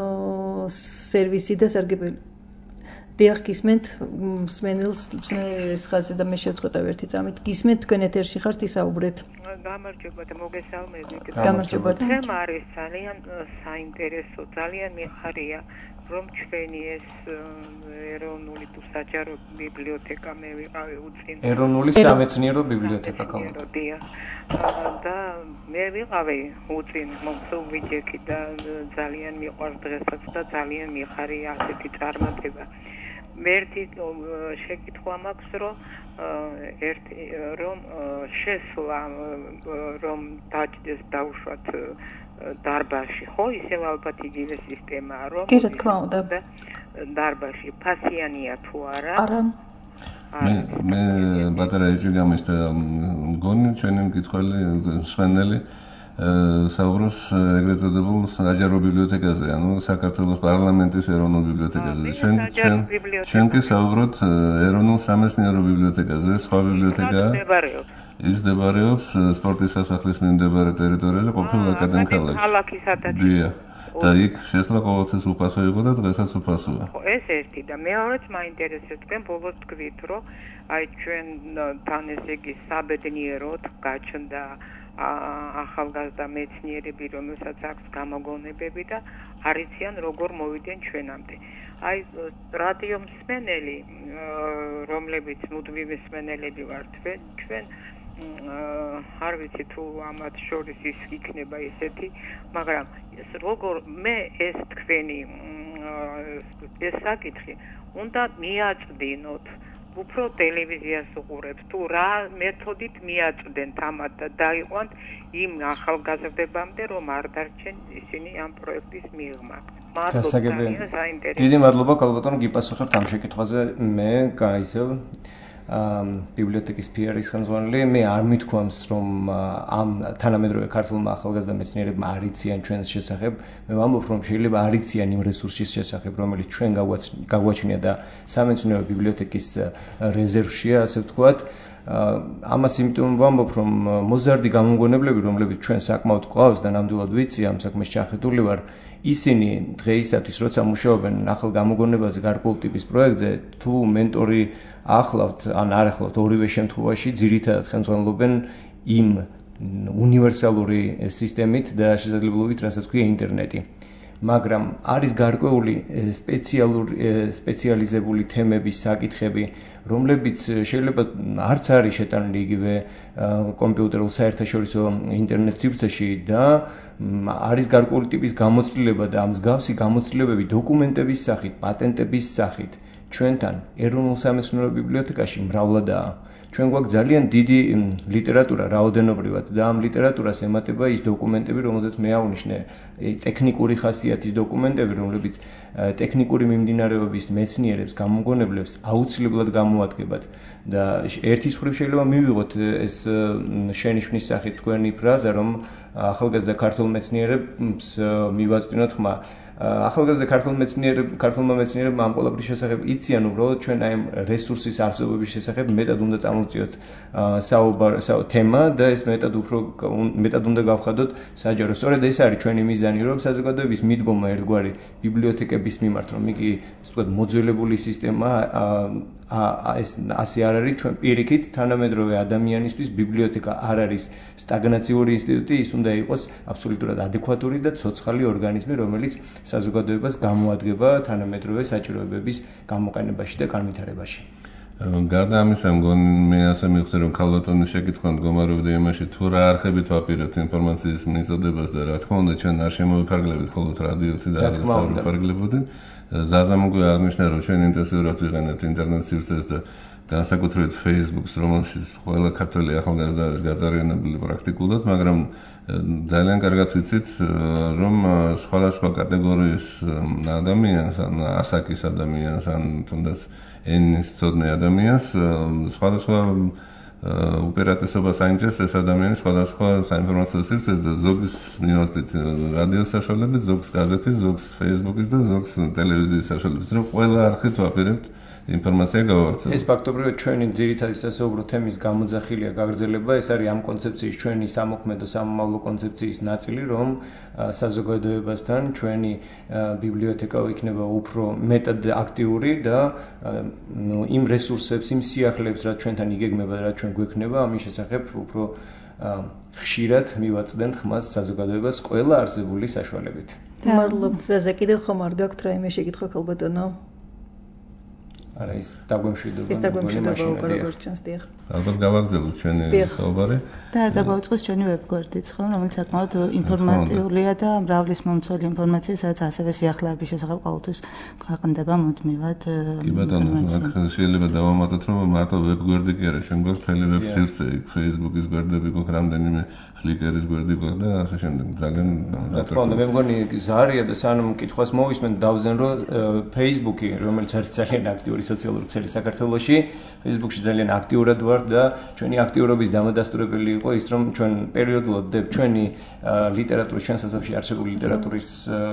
S2: სერვისი და სარგებელი დიახ გისმენთ მსმენელს მსმენელის ხაზზე და მე შევწყვეტავ ერთი წამით გისმენთ თქვენ ეთერში ხართ ისაუბრეთ
S6: გამარჯობა და მოგესალმებით
S2: გამარჯობა
S6: თემა არის ძალიან საინტერესო ძალიან მიხარია რომ ჩვენი ეს ეროვნული თუ საჯარო ბიბლიოთეკა მე ვიყავი უწინ
S5: ეროვნული სამეცნიერო ბიბლიოთეკა
S6: კავდია და მე ვიყავი უწინ მომხდომიჯექი და ძალიან მიყვარს დღესაც და ძალიან მიხარია ასეთი წარმატება ერთი შეკითხვა მაქვს რომ ერთი რომ შესვლა რომ დაჭდეს დაუშვათ დარბაზში ხო ისევ ალბათ იგივე სისტემაა რომ
S2: კი რა თქმა უნდა
S6: დარბაზში ფასიანია თუ არა
S2: არა
S1: მე მე ბატარა ეჭვი გამიშთა მგონი ჩვენი მკითხველი მსმენელი საუბრობს ეგრეთ წოდებულ საჯარო ბიბლიოთეკაზე, ანუ საქართველოს პარლამენტის ეროვნულ ბიბლიოთეკაზე. ჩვენ ჩვენ ჩვენ კი საუბრობთ ეროვნულ სამეცნიერო ბიბლიოთეკაზე, სხვა ბიბლიოთეკაა. ის მდებარეობს სპორტის სასახლის მიმდებარე ტერიტორიაზე, ყოფილ აკადემ ქალაქში. დიახ. და იქ შესვლა ყოველთვის უფასო იყო და დღესაც უფასოა.
S6: ეს ერთი და მეორეც მაინტერესებს თქვენ ბოლოს თქვით, რომ აი ჩვენ თან ესე იგი საბედნიეროდ გაჩნდა ახალგაზრდა მეცნიერები, რომელსაც აქვს გამოგონებები და არიციან როგორ მოვიდნენ ჩვენამდე. აი რადიო მსმენელი, რომლებიც მუდმივი მსმენელები ვართ, ჩვენ არ ვიცი თუ ამათ შორის ის იქნება ესეთი, მაგრამ ეს როგორ მე ეს თქვენი ეს საკითხი უნდა მიაწვდინოთ უფრო ტელევიზიას უყურებთ თუ რა მეთოდით მიაწვდენთ ამათ და დაიყვანთ იმ ახალგაზრდებამდე რომ არ დარჩენ ისინი ამ პროექტის მიღმა.
S5: მადლობა. დიდი მადლობა ქალბატონო გიპასუხებთ ამ შეკითხვაზე მე ისევ ბიბლიოთეკის პიარის ხელმძღვანელი, მე არ მithქვამს, რომ ამ თანამედროვე ქართულმა ახალგაზრდა მეცნიერებმა არ იციან ჩვენს შესახებ, მე ვამბობ, რომ შეიძლება არ იციან იმ რესურსის შესახებ, რომელიც ჩვენ გაგვაჩნია და სამეცნიერო ბიბლიოთეკის რეზერვშია, ასე ვთქვათ. ამას იმიტომ ვამბობ, რომ მოზარდი გამომგონებლები, რომლებიც ჩვენ საკმაოდ გვყავს და ნამდვილად ვიცი ამ საქმეს ჩახეტული ვარ, ისინი დღეისათვის როცა მუშაობენ ახალ გამოგონებაზე გარკვეულ ტიპის პროექტზე, თუ მენტორი ახლავთ ან არ ახლავთ, ორივე შემთხვევაში ძირითადად ხელმძღვანელობენ იმ უნივერსალური სისტემით და შესაძლებლობით, რასაც ქვია ინტერნეტი. მაგრამ არის გარკვეული სპეციალური სპეციალიზებული თემების საკითხები, რომლებიც შეიძლება არც არის შეტანილი იგივე კომპიუტერულ საერთაშორისო ინტერნეტ სივრცეში და არის გარკვეული ტიპის გამოცდილება და მსგავსი გამოცდილებები დოკუმენტების სახით, პატენტების სახით ჩვენთან ეროვნულ სამეცნიერო ბიბლიოთეკაში მრავლადაა. ჩვენ გვაქვს ძალიან დიდი ლიტერატურა რაოდენობრივად და ამ ლიტერატურას ემატება ის დოკუმენტები, რომელზეც მე ავნიშნე, ტექნიკური ხასიათის დოკუმენტები, რომლებიც ტექნიკური მიმდინარეობის მეცნიერებს, გამომგონებლებს აუცილებლად გამოადგებათ. და ერთის მხრივ შეიძლება მივიღოთ ეს შენიშვნის სახით თქვენი ფრაზა, რომ ახალგაზრდა ქართულ მეცნიერებს მივაწვდინოთ ხმა. ახალგაზრდა ქართულ მეცნიერებ ქართულმა მეცნიერებმა ამ ყველაფრის შესახებ იციან, უბრალოდ ჩვენ აი ამ რესურსის არსებობის შესახებ მეტად უნდა წამოვწიოთ საუბარ თემა და ეს მეტად უფრო მეტად უნდა გავხადოთ საჯარო. სწორედ ეს არის ჩვენი მიზანი, რომ საზოგადოების მიდგომა ერთგვარი ბიბლიოთეკების მიმართ, რომ იგი ასე ვთქვათ მოძველებული სისტემა ეს ასე არ არის, ჩვენ პირიქით თანამედროვე ადამიანისთვის ბიბლიოთეკა არ არის სტაგნაციური ინსტიტუტი, ის უნდა იყოს აბსოლუტურად ადეკვატური და ცოცხალი ორგანიზმი, რომელიც საზოგადოებას გამოადგება თანამედროვე საჭიროებების გამოყენებაში და განვითარებაში.
S1: გარდა ამისა, მგონი მე ასე მივხვდი, რომ ქალბატონის შეკითხვა მდგომარეობდა იმაში, თუ რა არხებით ვაპირებთ ინფორმაციის მიწოდებას და რა თქმა უნდა ჩვენ არ შემოვიფარგლებით მხოლოდ რადიოთი და არ ვიფარგლებოდით. ზაზამ უკვე აღნიშნა, რომ ჩვენ ინტენსიურად ვიყენებთ ინტერნეტ სივრცეს და განსაკუთრებით Facebook-ს, რომელშიც ყველა ქართველი ახალგაზრდა არის გაწარიანებული პრაქტიკულად, მაგრამ ძალიან კარგად ვიცით, რომ სხვადასხვა კატეგორიის ადამიანს, ან ასაკის ადამიანს, ან თუნდაც ენის მცოდნე ადამიანს სხვადასხვა უპირატესობას აინტერესებს ეს ადამიანი სხვადასხვა საინფორმაციო სივრცეს და ზოგს მივასწრით რადიოს საშუალებით, ზოგს გაზეთის, ზოგს Facebook-ის და ზოგს ტელევიზიის საშუალებით, რომ ყველა არხით ვაპირებთ ინფორმაცია გავავრცელოთ.
S5: ეს ფაქტობრივად ჩვენი ძირითადი სასაუბრო თემის გამოძახილია გაგრძელება, ეს არის ამ კონცეფციის ჩვენი სამოქმედო სამომავლო კონცეფციის ნაწილი, რომ საზოგადოებასთან ჩვენი ბიბლიოთეკა იქნება უფრო მეტად აქტიური და ნუ იმ რესურსებს, იმ სიახლეებს, რაც ჩვენთან იგეგმება და რაც ჩვენ გვექნება, ამის შესახებ უფრო ხშირად მივაწვდენთ ხმას საზოგადოებას ყველა არსებული საშუალებით.
S2: მადლობთ. ზაზა, კიდევ ხომ არ გაქვთ რაიმე შეკითხვა ქალბატონო?
S5: არა, ის დაგვემშვიდობა.
S2: ის დაგვემშვიდობა უკვე როგორც ჩანს, დიახ.
S1: ალბათ გავაგზავნოთ ჩვენი საუბარი.
S3: და არ დაგვაუწყოს ჩვენი ვებგვერდიც, ხო, რომელიც საკმაოდ ინფორმატიულია და მრავლის მომცველი ინფორმაცია, სადაც ასევე სიახლეების შესახებ ყოველთვის ქვეყნდება მუდმივად.
S1: კი ბატონო, აქ შეიძლება დავამატოთ, რომ მარტო ვებგვერდი კი არა, ჩვენ გვაქვს მთელი ვებ სივრცე, Facebook-ის გვერდები გვაქვს, რამდენიმე Flickr-ის გვერდი გვაქვს და ასე შემდეგ. ძალიან
S5: რა თქმა უნდა, მე მგონი ზარია და სანამ კითხვას მოვისმენ, დავზენ რომ Facebook-ი, რომელიც არის ძალიან აქტიური სოციალური ქსელი საქართველოში, Facebook-ში ძალიან აქტიურად ვარ და ჩვენი აქტიურობის დამადასტურებელი იყო ის, რომ ჩვენ პერიოდულად ვდებ ჩვენი ლიტერატურის ჩვენ სასწავლში არსებული ლიტერატურის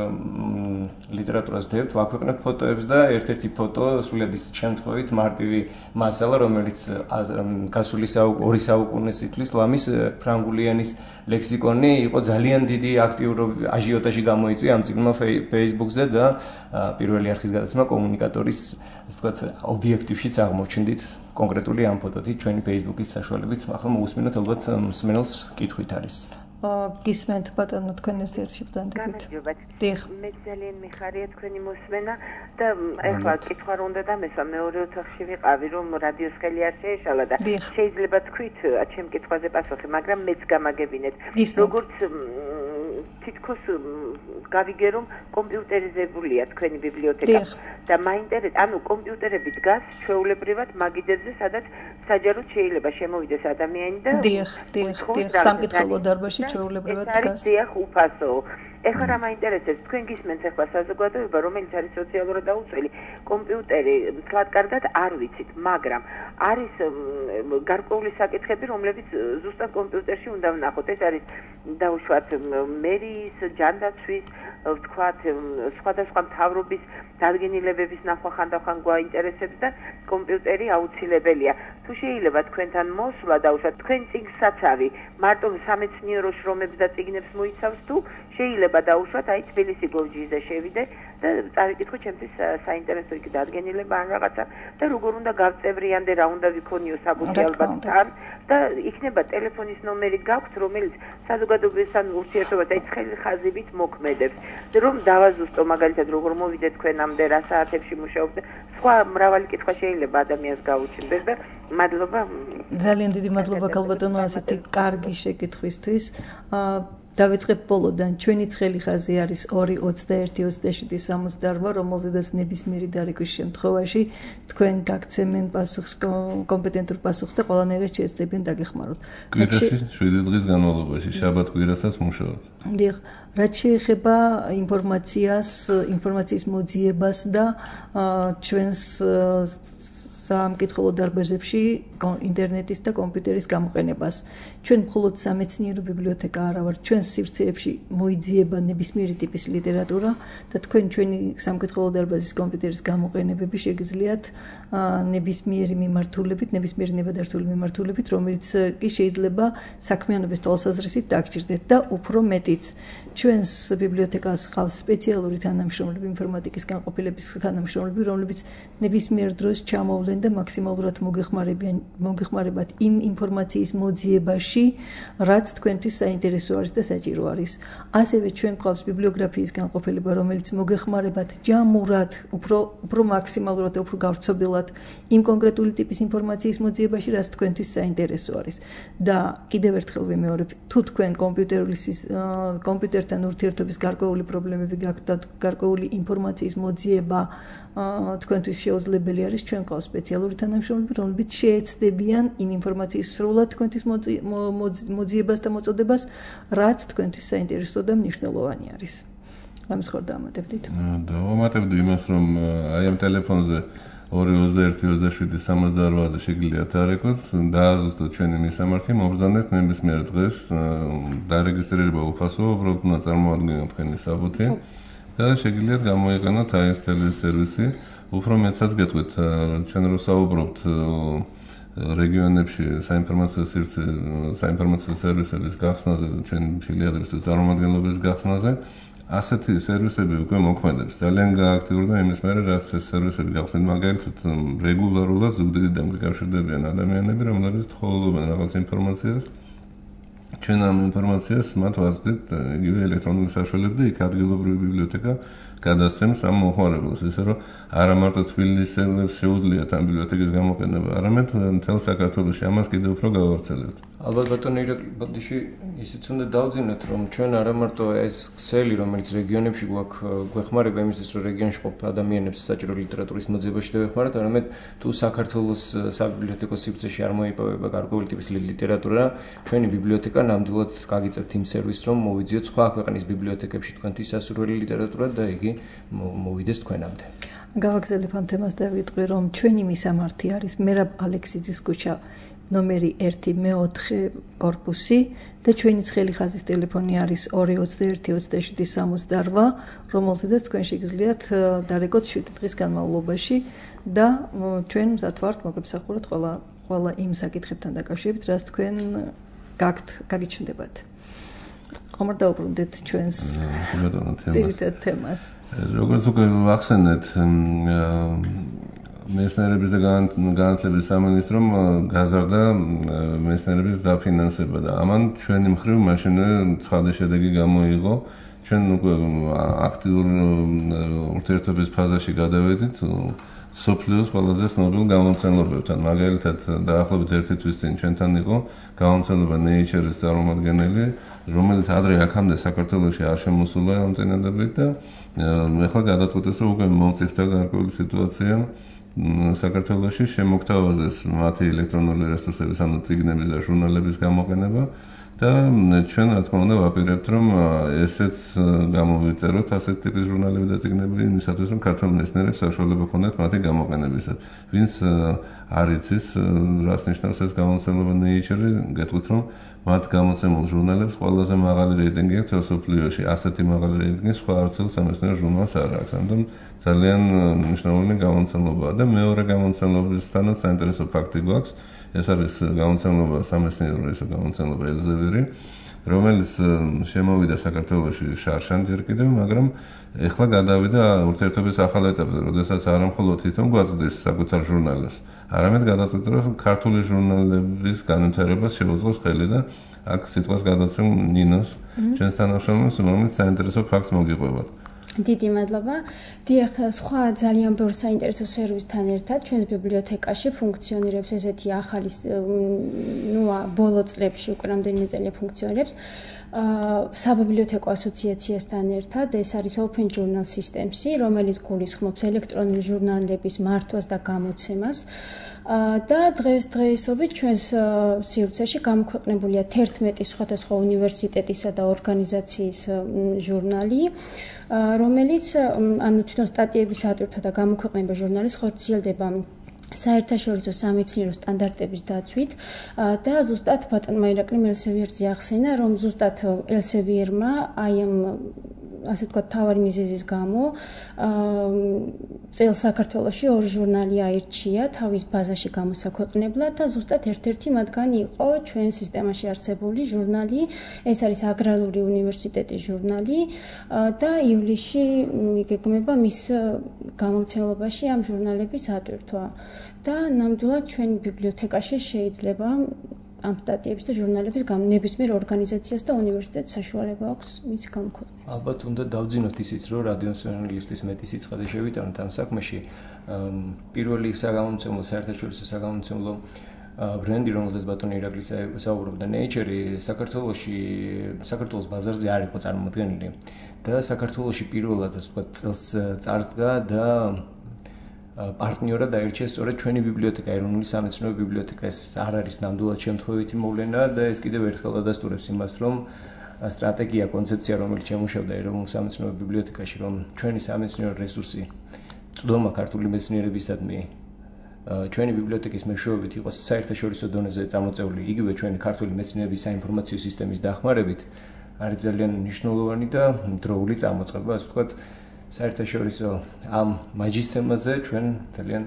S5: ლიტერატურას ვდებთ, ვაქვეყნებ ფოტოებს და ერთ-ერთი ფოტო სრულად ის შემთხვევით მარტივი მასალა, რომელიც გასული ორი საუკუნის ითვლის ლამის ფრანგულიანის ლექსიკონი იყო ძალიან დიდი აქტიურობის აჟიოტაჟი გამოიწვია ამ წიგნმა Facebook-ზე და პირველი არხის გადაცემა კომუნიკატორის ასე ვთქვათ ობიექტივშიც აღმოჩნდით კონკრეტული ამ ფოტოთი ჩვენი Facebook-ის საშუალებით. ახლა მოусმინოთ ალბათ მსმენელს კითხვით არის.
S2: გისმენთ ბატონო თქვენ ეს ერთში ბრძანდებით. დიახ.
S6: მე ძალიან მიხარია თქვენი მოსმენა და ეხლა კითხვა რომ უნდა დამესვა მეორე ოთახში ვიყავი რომ რადიოს ხელი არ შეეშალა და შეიძლება თქვით ჩემ კითხვაზე პასუხი, მაგრამ მეც გამაგებინეთ. როგორც თითქოს გავიგე რომ კომპიუტერიზებულია თქვენი ბიბლიოთეკა და მაინტერესებს, ანუ კომპიუტერები დგას ჩვეულებრივად მაგიდებზე, სადაც საჯაროდ შეიძლება შემოვიდეს ადამიანი და
S2: დიახ, დიახ, დიახ, სამკითხველო დარბაზში ჩვეულებრივად დგას.
S6: ეს არის დიახ უფასო.
S7: ეხლა რა მაინტერესებს, თქვენ გისმენთ ეხლა საზოგადოება, რომელიც არის სოციალურად დაუცველი, კომპიუტერი თქვათ კარგად არ ვიცით, მაგრამ არის გარკვეული საკითხები, რომლებიც ზუსტად კომპიუტერში უნდა ვნახოთ. ეს არის დაუშვათ მერიის, ჯანდაცვის, ვთქვათ, სხვადასხვა მთავრობის დადგენილებების ნახვა ხანდახან გვაინტერესებს და კომპიუტერი აუცილებელია. თუ შეიძლება თქვენთან მოსვლა დაუშვათ, თქვენ წიგნსაცავი მარტო სამეცნიერო შრომებს და წიგნებს მოიცავს თუ შეიძლება დაუშვათ, აი თბილისი გორჯიზე შევიდე და წავიკითხო ჩემთვის საინტერესო იქ დადგენილება ან რაღაცა და როგორ უნდა გავწევრიანდე, რა უნდა ვიქონიო საბუთი ალბათ თან და იქნება ტელეფონის ნომერი გაქვთ, რომელიც საზოგადოებასთან ურთიერთობას აი ცხელი ხაზებით მოქმედებს. რომ დავაზუსტო მაგალითად როგორ მოვიდეთ თქვენამდე, რა საათებში მუშაობთ, სხვა მრავალი კითხვა შეიძლება ადამიანს გაუჩნდეს და მადლობა.
S2: ძალიან დიდი მადლობა ქალბატონო ასეთი კარგი შეკითხვისთვის. დავიწყებ ბოლოდან. ჩვენი ცხელი ხაზი არის ორი ოცდაერთი ოცდაშვიდი სამოცდაოთხ, რომელზედაც ნებისმიერი დარეკვის შემთხვევაში თქვენ გაგცემენ პასუხს, კომპეტენტურ პასუხს და ყველანაირად შეეცდებიან დაგეხმაროთ.
S1: კვირაში შვიდი დღის განმავლობაში, შაბათ-კვირასაც მუშაობთ.
S2: დიახ, რაც შეეხება ინფორმაციას, ინფორმაციის მოძიებას და ჩვენს სამკითხველო დარბაზებში ინტერნეტის და კომპიუტერის გამოყენებას. ჩვენ მხოლოდ სამეცნიერო ბიბლიოთეკა არა ვართ, ჩვენ სივრცეებში მოიძიება ნებისმიერი ტიპის ლიტერატურა და თქვენ ჩვენი სამკითხველო დარბაზის კომპიუტერის გამოყენებები შეგიძლიათ ნებისმიერი მიმართულებით, ნებისმიერი ნებადართული მიმართულებით, რომელიც კი შეიძლება საქმიანობის თვალსაზრისით დაგჭირდეთ და უფრო მეტიც. ჩვენს ბიბლიოთეკას ხავს სპეციალური თანამშრომლები, ინფორმატიკის განყოფილების თანამშრომლები, რომლებიც ნებისმიერ დროს ჩამოვლენ და მაქსიმალურად მოგეხმარებიან მოგეხმარებათ იმ ინფორმაციის მოძიებაში, რაც თქვენთვის საინტერესო არის და საჭირო არის. ასევე ჩვენ გვყავს ბიბლიოგრაფიის განყოფილება, რომელიც მოგეხმარებათ ჯამურად, უფრო უფრო მაქსიმალურად და უფრო გავრცობილად იმ კონკრეტული ტიპის ინფორმაციის მოძიებაში, რაც თქვენთვის საინტერესო არის. და კიდევ ერთხელ ვიმეორებ, თუ თქვენ კომპიუტერის კომპიუტერთან ურთიერთობის გარკვეული პრობლემები გაქვთ და გარკვეული ინფორმაციის მოძიება თქვენთვის შეუძლებელი არის, ჩვენ გვყავს სპეციალური თანამშრომლები, რომლებიც შეეცდებიან იმ ინფორმაციის სრულად თქვენთვის მოძიებას და მოწოდებას, რაც თქვენთვის საინტერესო და მნიშვნელოვანი არის. რამის ხარ დაამატებდით?
S1: დავამატებდი იმას, რომ აი ამ ტელეფონზე ორი ოცდაერთი ოცდაშვიდი სამოცდაოთხ-ზე შეგიძლიათ დარეკოთ, დააზუსტოთ ჩვენი მისამართი, მობრძანეთ ნებისმიერ დღეს დარეგისტრირება უფასოა, უბრალოდ უნდა წარმოადგინოთ თქვენი საბუთი და შეგიძლიათ გამოიყენოთ აი ეს ტელესერვისი. უფრო მეცაც გეტყვით, ჩვენ რო საუბრობთ რეგიონებში საინფორმაციო სივრცე, საინფორმაციო სერვისების გახსნაზე, ჩვენ ფილიალების წარმომადგენლობის გახსნაზე, ასეთი სერვისები უკვე მოქმედებს. ძალიან გააქტიურდა იმის მერე, რაც ეს სერვისები გახსნით, მაგალითად რეგულარულად ზუგდიდიდან გიკავშირდებიან ადამიანები, რომლებიც თხოვლობენ რაღაც ინფორმაციას. ჩვენ ამ ინფორმაციას მათ ვაზრდით იგივე ელექტრონული საშუალებით და იქ ადგილობრივი ბიბლიოთეკა გადასცემს ამ მოხმარებელს, ისე რომ არა მარტო თბილისელებს შეუძლიათ ამ ბიბლიოთეკის გამოყენება, არამედ მთელ საქართველოში ამას კიდევ უფრო გავავრცელებთ.
S5: ალბათ ბატონო ირაკლი, ბოდიში ისიც უნდა დავძინოთ, რომ ჩვენ არა მარტო ეს ქსელი, რომელიც რეგიონებში გვაქვს, გვეხმარება იმისთვის, რომ რეგიონში ყოფ ადამიანებს საჭირო ლიტერატურის მოძიებაში დავეხმაროთ, არამედ თუ საქართველოს საბიბლიოთეკო სივრცეში არ მოიპოვება გარკვეული ტიპის ლიტერატურა, ჩვენი ბიბლიოთეკა ნამდვილად გაგიწევთ იმ სერვისს, რომ მოვიძიოთ სხვა ქვეყნის ბიბლიოთეკებში თქვენთვის სასურველი ლიტერატურა და იგი მოვიდეს თქვენამდე.
S2: გავაგრძელებ ამ თემას და ვიტყვი, რომ ჩვენი მისამართი არის მერაბ ალექსიძის ქუჩა ნომერი ერთი მეოთხე კორპუსი და ჩვენი ცხელი ხაზის ტელეფონი არის ორი ოცდაერთი ოცდაშვიდი სამოცდაოთხ, რომელზედაც თქვენ შეგიძლიათ დარეკოთ შვიდი დღის განმავლობაში და ჩვენ მზად ვართ მოგებსახუროთ ყველა ყველა იმ საკითხებთან დაკავშირებით, რაც თქვენ გაქვთ, გაგიჩნდებათ. ხომ არ დაუბრუნდეთ ჩვენს ძირითად თემას.
S1: როგორც უკვე ვახსენეთ, მეცნიერების და განათლების სამინისტრომ გაზარდა მეცნიერების დაფინანსება და ამან ჩვენი მხრივ მაშინვე ცხადი შედეგი გამოიღო. ჩვენ უკვე აქტიურ ურთიერთობის ფაზაში გადავედით სოფლიოს ყველაზე ცნობილ გამომცემლებებთან. მაგალითად, დაახლოებით ერთი თვის წინ ჩვენთან იყო გამომცემლობა Nature-ის წარმომადგენელი, რომელიც ადრე აქამდე საქართველოში არ შემოსულა ამ წინადადებით და ეხლა გადაწყვეტეს, რომ უკვე მომწიფდა გარკვეული სიტუაცია საქართველოში, შემოგთავაზეს მათი ელექტრონული რესურსების, ანუ წიგნების და ჟურნალების გამოყენება და ჩვენ რა თქმა უნდა ვაპირებთ რომ ესეც გამოვიწეროთ ასეთ ტიპის ჟურნალები და წიგნები იმისათვის რომ ქართულ მეცნიერებს საშუალება ჰქონდეთ მათი გამოყენებისას. ვინც არ იცის რას ნიშნავს ეს გამოცემულობა Nature-ი, გეტყვით რომ მათ გამოცემულ ჟურნალებს ყველაზე მაღალი რეიტინგი აქვს მსოფლიოში. ასეთი მაღალი რეიტინგი სხვა არც ერთ სამეცნიერო ჟურნალს არ აქვს. ამიტომ ძალიან მნიშვნელოვანი გამოცემულობაა და მეორე გამოცემულობისთანაც საინტერესო ფაქტი გვაქვს. ეს არის გამოცემულობა სამეცნიერო ესო გამოცემულობა ელზევირი, რომელიც შემოვიდა საქართველოში შარშან ჯერ კიდევ, მაგრამ ეხლა გადავიდა ურთიერთობის ახალ ეტაპზე, როდესაც არა მხოლოდ თვითონ გვაწვდის საკუთარ ჟურნალებს, არამედ გადაწყვეტს ქართული ჟურნალების განვითარებას შეუწყოს ხელი და აქ სიტყვას გადაცემ ნინოს, ჩვენს თანამშრომელს, რომელიც საინტერესო ფაქტს მოგიყვებათ.
S4: დიდი მადლობა. დიახ, სხვა ძალიან ბევრი საინტერესო სერვისთან ერთად ჩვენს ბიბლიოთეკაში ფუნქციონირებს ესეთი ახალი, ნუ ბოლო წლებში უკვე რამდენიმე წელია ფუნქციონირებს. საბიბლიოთეკო ასოციაციასთან ერთად ეს არის Open Journal Systems-ი, რომელიც გულისხმობს ელექტრონული ჟურნალების მართვას და გამოცემას. და დღეს-დღეისობით ჩვენს სივრცეში გამოქვეყნებულია თერთმეტი სხვადასხვა უნივერსიტეტისა და ორგანიზაციის ჟურნალი, რომელიც ანუ თვითონ სტატიების ავტორთა და გამოქვეყნება ჟურნალის ხორციელდება საერთაშორისო სამეცნიერო სტანდარტების დაცვით და ზუსტად ბატონმა ირაკლი ელსევიერძე ახსენა, რომ ზუსტად ელსევიერმა აი ამ ასე ვთქვათ თავარი მიზეზის გამო წელს საქართველოში ორი ჟურნალი აირჩია თავის ბაზაში გამოსაქვეყნებლად და ზუსტად ერთ-ერთი მათგანი იყო ჩვენ სისტემაში არსებული ჟურნალი, ეს არის აგრარული უნივერსიტეტის ჟურნალი და ივლისში იგეგმება მის გამომცემლობაში ამ ჟურნალების ატვირთვა და ნამდვილად ჩვენ ბიბლიოთეკაში შეიძლება ამ სტატიების და ჟურნალების ნებისმიერ ორგანიზაციას და უნივერსიტეტს საშუალება აქვს მის გამოქვეყნებას.
S5: ალბათ უნდა დავძინოთ ისიც, რომ რადიოსმენელისთვის მეტი სიცხადე შევიტანოთ ამ საქმეში. პირველი საგამომცემლო, საერთაშორისო საგამომცემლო ბრენდი, რომელზეც ბატონი ირაკლი საუბრობდა, Nature-ი საქართველოში, საქართველოს ბაზარზე არ იყო წარმოდგენილი და საქართველოში პირველად, ასე ვთქვათ, წელს წარსდგა და პარტნიორად აირჩიეს სწორედ ჩვენი ბიბლიოთეკა, ეროვნული სამეცნიერო ბიბლიოთეკა. ეს არ არის ნამდვილად შემთხვევითი მოვლენა და ეს კიდევ ერთხელ ადასტურებს იმას, რომ სტრატეგია, კონცეფცია, რომელიც შემუშავდა ეროვნულ სამეცნიერო ბიბლიოთეკაში, რომ ჩვენი სამეცნიერო რესურსი წვდომა ქართული მეცნიერებისადმი ჩვენი ბიბლიოთეკის მეშვეობით იყოს საერთაშორისო დონეზე წამოწეული, იგივე ჩვენი ქართული მეცნიერების საინფორმაციო სისტემის დახმარებით, არის ძალიან მნიშვნელოვანი და დროული წამოწყება, ასე ვთქვათ, საერთაშორისო ამ მაჯის თემაზე ჩვენ ძალიან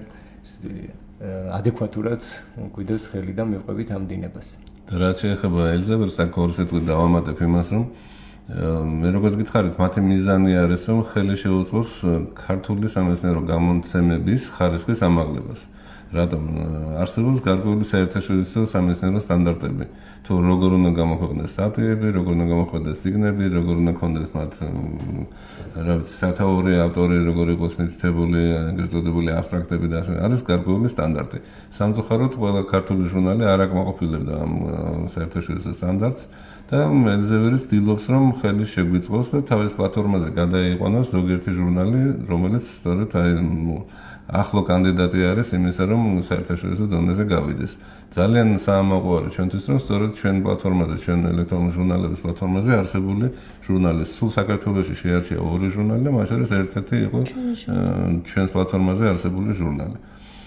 S5: ადეკვატურად გვიდეს ხელი და მივყვებით ამ დინებას.
S1: და რაც შეეხება ელზევერს, აქ ორი სიტყვით დავამატებ იმას, რომ მე როგორც გითხარით, მათი მიზანი არის, რომ ხელი შეუწყოს ქართული სამეცნიერო გამოცემების ხარისხის ამაღლებას. რატომ არსებობს გარკვეული საერთაშორისო სამეცნიერო სტანდარტები. თუ როგორ უნდა გამოქვეყნდეს სტატიები, როგორ უნდა გამოქვეყნდეს წიგნები, როგორ უნდა ქონდეს მათ რა ვიცი, სათაური ავტორი, როგორ იყოს მითითებული, ეგრეთ წოდებული აბსტრაქტები და ასე. არის გარკვეული სტანდარტი. სამწუხაროდ, ყველა ქართული ჟურნალი არ აკმაყოფილებდა ამ საერთაშორისო სტანდარტს და ელზევერი ცდილობს, რომ ხელი შეგვიწყოს და თავის პლატფორმაზე გადაიყვანოს ზოგიერთი ჟურნალი, რომელიც სწორედ აი ახლო კანდიდატი არის იმისა, რომ საერთაშორისო დონეზე გავიდეს. ძალიან საამაყო არის ჩვენთვის, რომ სწორედ ჩვენ პლატფორმაზე, ჩვენ ელექტრონული ჟურნალების პლატფორმაზე არსებული ჟურნალის სულ საქართველოში შეარჩია ორი ჟურნალი და მათ შორის ერთ-ერთი იყო ჩვენს პლატფორმაზე არსებული ჟურნალი.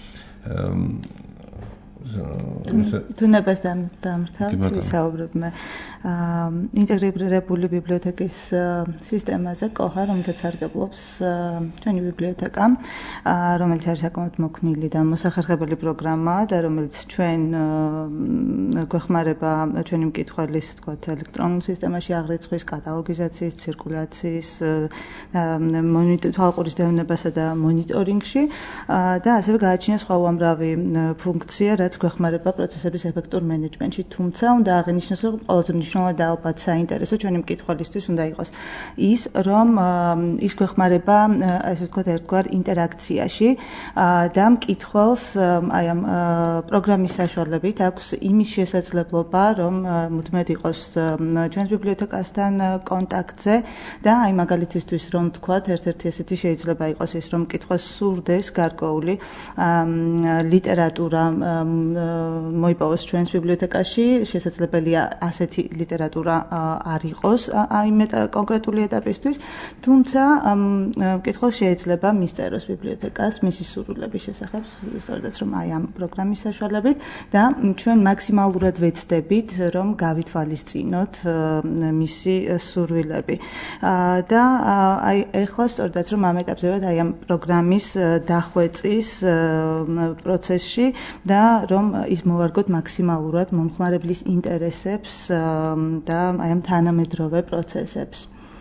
S3: თუნებას დამთავრდა ვისაუბრებμε ინტეგრირებული ბიბლიოთეკის სისტემაზე კოჰა, რომელთაც სარგებლობს ჩვენი ბიბლიოთეკა, რომელიც არის საკმაოდ მოქნილი და მოსახერხებელი პროგრამა და რომელიც ჩვენ გვეხმარება ჩვენი მკითხველის, თქვათ, ელექტრონულ სისტემაში აღრიცხვის, კატალოგიზაციის, ცირკულაციის, თვალყურის დევნებასა და მონიტორინგში და ასევე გააჩნია სხვა უამრავი ფუნქცია, რაც გვეხმარება პროცესების ეფექტურ მენეჯმენტში, თუმცა უნდა აღინიშნოს, რომ ყველაზე მნიშვნელოვანი და ალბათ საინტერესო ჩვენი მკითხველისთვის უნდა იყოს ის, რომ ის გვეხმარება, ასე ვთქვათ, ერთგვარ ინტერაქციაში და მკითხველს აი ამ პროგრამის საშუალებით აქვს იმის შესაძლებლობა, რომ მუდმივად იყოს ჩვენს ბიბლიოთეკასთან კონტაქტზე და აი მაგალითისთვის რომ ვთქვათ, ერთ-ერთი ესეთი შეიძლება იყოს ის, რომ მკითხველს სურდეს გარკვეული ლიტერატურა მოიპოვოს ჩვენს ბიბლიოთეკაში, შესაძლებელია ასეთი ლიტერატურა არ იყოს იმ კონკრეტული ეტაპისთვის, თუმცა მკითხველს შეიძლება მისწეროს ბიბლიოთეკას მისი სურვილების შესახებ, სწორედაც რომ აი ამ პროგრამის საშუალებით და ჩვენ მაქსიმალურად ვეცდებით, რომ გავითვალისწინოთ მისი სურვილები. და აი ეხლა სწორედაც რომ ამ ეტაპზე ვართ აი ამ პროგრამის დახვეწის პროცესში და რომ ის მოვარგოთ მაქსიმალურად მომხმარებლის ინტერესებს და აი ამ თანამედროვე პროცესებს.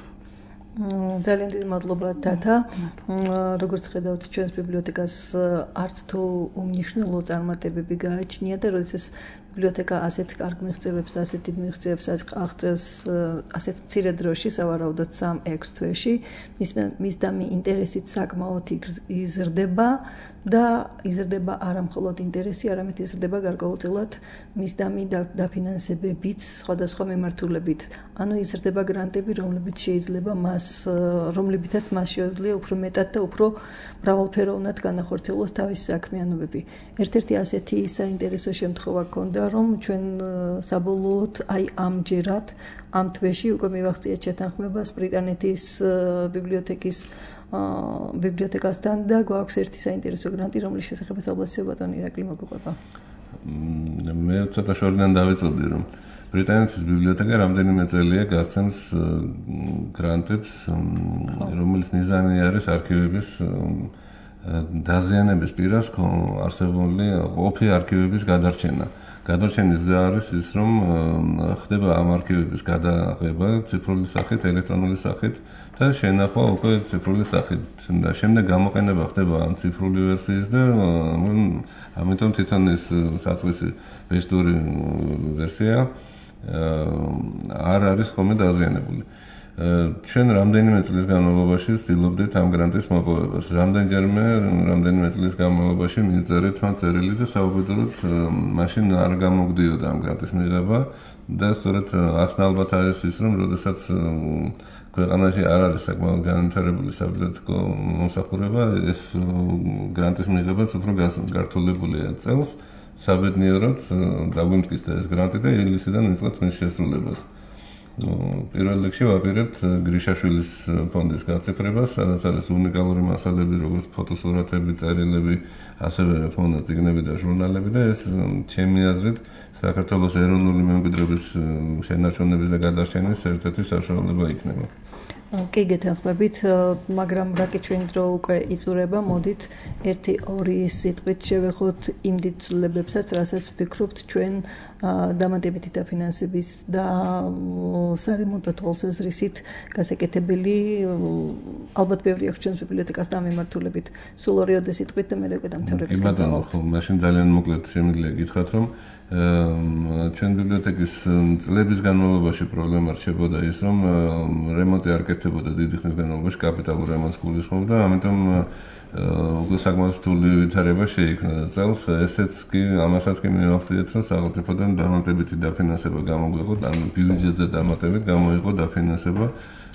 S2: ძალიან დიდი მადლობა დათა. როგორც ხედავთ, ჩვენს ბიბლიოთეკას არც თუ უმნიშვნელო წარმატებები გააჩნია და როდესაც ბიბლიოთეკა ასეთ კარგ მიღწევებს და ასეთ დიდ მიღწევებს აღწევს ასეთ მცირე დროში, სავარაუდოდ სამ ექვს თვეში, მის დამი ინტერესით საკმაოდ იზრდება და იზრდება არა მხოლოდ ინტერესი, არამედ იზრდება გარკვეულწილად მის დამი დაფინანსებებით სხვადასხვა მიმართულებით. ანუ იზრდება გრანტები, რომლებიც შეიძლება მას, რომლებითაც მას შეუძლია უფრო მეტად და უფრო მრავალფეროვნად განახორციელოს თავისი საქმიანობები. ერთ-ერთი ასეთი საინტერესო შემთხვევა ჰქონდა, რომ ჩვენ საბოლოოდ აი ამჯერად ამ თვეში უკვე მივახციეთ შეთანხმებას ბრიტანეთის ბიბლიოთეკის ბიბლიოთეკასთან და გვაქვს ერთი საინტერესო გრანტი, რომლის შესახებაც ალბათ ბატონი ირაკლი მოგყვება.
S1: მე ცოტა შორიდან დავიწყებდი, რომ ბრიტანეთის ბიბლიოთეკა რამდენიმე წელია გასცემს გრანტებს, რომელიც მიზანი არის არქივების დაზიანების პირას არსებული ყოფილი არქივების გადარჩენა. გადარჩენის გზა არის ის, რომ ხდება ამ არქივების გადაღება ციფრული სახით, ელექტრონული სახით და შენახვა უკვე ციფრული სახით. და შემდეგ გამოყენება ხდება ამ ციფრული ვერსიის და ამიტომ თვითონ ის საწყისი ბეჭდური ვერსია არ არის ხოლმე დაზიანებული. ჩვენ რამდენიმე წლის განმავლობაში ვცდილობდით ამ გრანტის მოპოვებას. რამდენჯერმე, რამდენიმე წლის განმავლობაში მიწერეთ მან წერილი და საუბედუროთ მაშინ არ გამოგვდიოდა ამ გრანტის მიღება და სწორედ ახსნა ალბათ არის ის, რომ როდესაც ქვეყანაში არ არის საკმაოდ განვითარებული საბიბლიოთეკო მომსახურება, ეს გრანტის მიღებაც უფრო გართულებულია წელს. საბედნიეროდ დაგვიმტკიცდა ეს გრანტი და ივლისიდან ვიწყებთ მის შესრულებას. პირველ რიგში ვაპირებთ გრიშაშვილის ფონდის გაცებრებას, სადაც არის უნიკალური მასალები, როგორც ფოტოსურათები, წერილები, ასევე რა თქმა უნდა წიგნები და ჟურნალები და ეს ჩემი აზრით საქართველოს ეროვნული მემკვიდრეობის შენარჩუნების და გადარჩენის ერთ-ერთი საშუალება იქნება.
S2: კი გეთანხმებით, მაგრამ რაკი ჩვენ დრო უკვე იწურება, მოდით ერთი ორი სიტყვით შევეხოთ იმ დიდ ცვლილებებსაც, რასაც ვფიქრობთ ჩვენ დამატებითი დაფინანსების და სარემონტო თვალსაზრისით გასაკეთებელი, ალბათ ბევრი აქვს ჩვენს ბიბლიოთეკას დამემართულებით. სულ ორი-ორი სიტყვით და მე უკვე დამთავრების
S1: გაგზავნოთ. კი ბატონო, მაშინ ძალიან მოკლედ შემიძლია გითხრათ, რომ ჩვენ ბიბლიოთეკის წლების განმავლობაში პრობლემა რჩებოდა ის, რომ რემონტი არ კეთდებოდა დიდი ხნის განმავლობაში, კაპიტალურ რემონტს გულისხმობდა, ამიტომ უკვე საკმაოდ რთული ვითარება შეიქმნა და წელს ესეც კი ამასაც კი მივახციეთ, რომ სახელმწიფოდან დამატებითი დაფინანსება გამოგვიღოთ, ანუ ბიუჯეტზე დამატებით გამოიღო დაფინანსება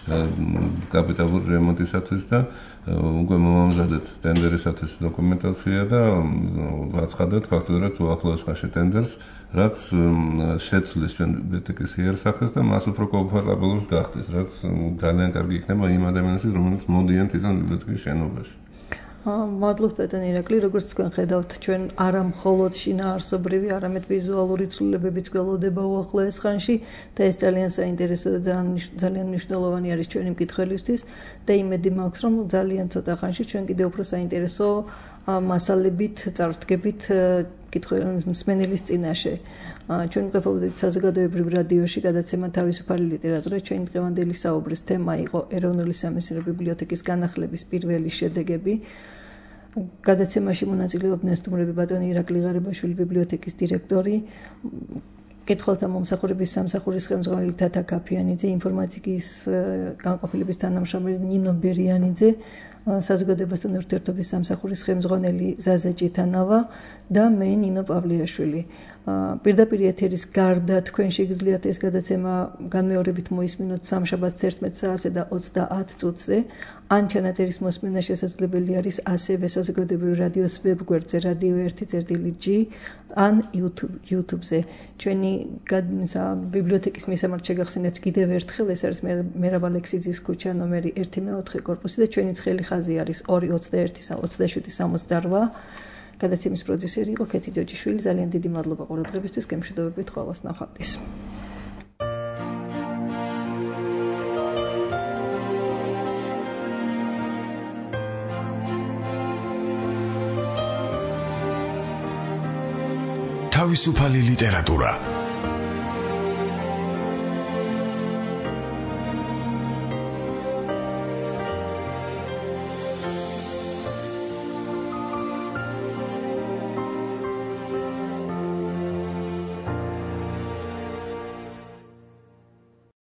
S1: კაპიტალურ რემონტისათვის და უკვე მომამზადეთ ტენდერისათვის დოკუმენტაცია და ვაცხადეთ ფაქტურად უახლოეს ხანში ტენდერს, რაც შეცვლის ჩვენ ბიბლიოთეკის იერსახეს და მას უფრო კომფორტაბელურს გახდეს, რაც ძალიან კარგი იქნება იმ ადამიანისთვის, რომელიც მოდიან თვითონ ბიბლიოთეკის შენობაში.
S2: მადლობთ ბატონ ირაკლი, როგორც თქვენ ხედავთ, ჩვენ არა მხოლოდ შინაარსობრივი, არამედ ვიზუალური ცვლილებებიც გველოდება უახლოეს ხანში და ეს ძალიან საინტერესო და ძალიან ძალიან მნიშვნელოვანი არის ჩვენი მკითხველისთვის და იმედი მაქვს, რომ ძალიან ცოტა ხანში ჩვენ კიდევ უფრო საინტერესო მასალებით წარვდგებით მკითხველის მსმენელის წინაშე. ჩვენ მყოფობდით საზოგადოებრივ რადიოში გადაცემა თავისუფალი ლიტერატურა. ჩვენი დღევანდელი საუბრის თემა იყო ეროვნული სამეცნიერო ბიბლიოთეკის განახლების პირველი შედეგები. გადაცემაში მონაწილეობდნენ სტუმრები ბატონი ირაკლი ღარიბაშვილი, ბიბლიოთეკის დირექტორი, კითხველთა მომსახურების სამსახურის ხელმძღვანელი თათა კაფიანიძე, ინფორმატიკის განყოფილების თანამშრომელი ნინო ბერიანიძე, საზოგადოებასთან ურთიერთობის სამსახურის ხელმძღვანელი ზაზა ჭიტანავა და მე ნინო პავლიაშვილი. პირდაპირ ეთერის გარდა თქვენ შეგიძლიათ ეს გადაცემა განმეორებით მოისმინოთ სამშაბათს თერთმეტ საათზე და ოცდაათ წუთზე. ან ჩანაწერის მოსმენა შესაძლებელი არის ასევე საზოგადოებრივი რადიოს ვებგვერდზე radio one წერტილი g ან YouTube YouTube-ზე. ჩვენი ბიბლიოთეკის მისამართ შეგახსენებთ კიდევ ერთხელ, ეს არის მერაბ ალექსიძის ქუჩა ნომერი ერთი მეოთხე კორპუსი და ჩვენი ცხელი ხაზი არის ორი ოცდაერთი ოცდაშვიდი სამოცდარვა. გადაცემის პროდიუსერი იყო ქეთი ჯოჯიშვილი. ძალიან დიდი მადლობა ყურადღებისთვის. გემშვიდობებით ყველას ნახვამდის.
S8: თავისუფალი ლიტერატურა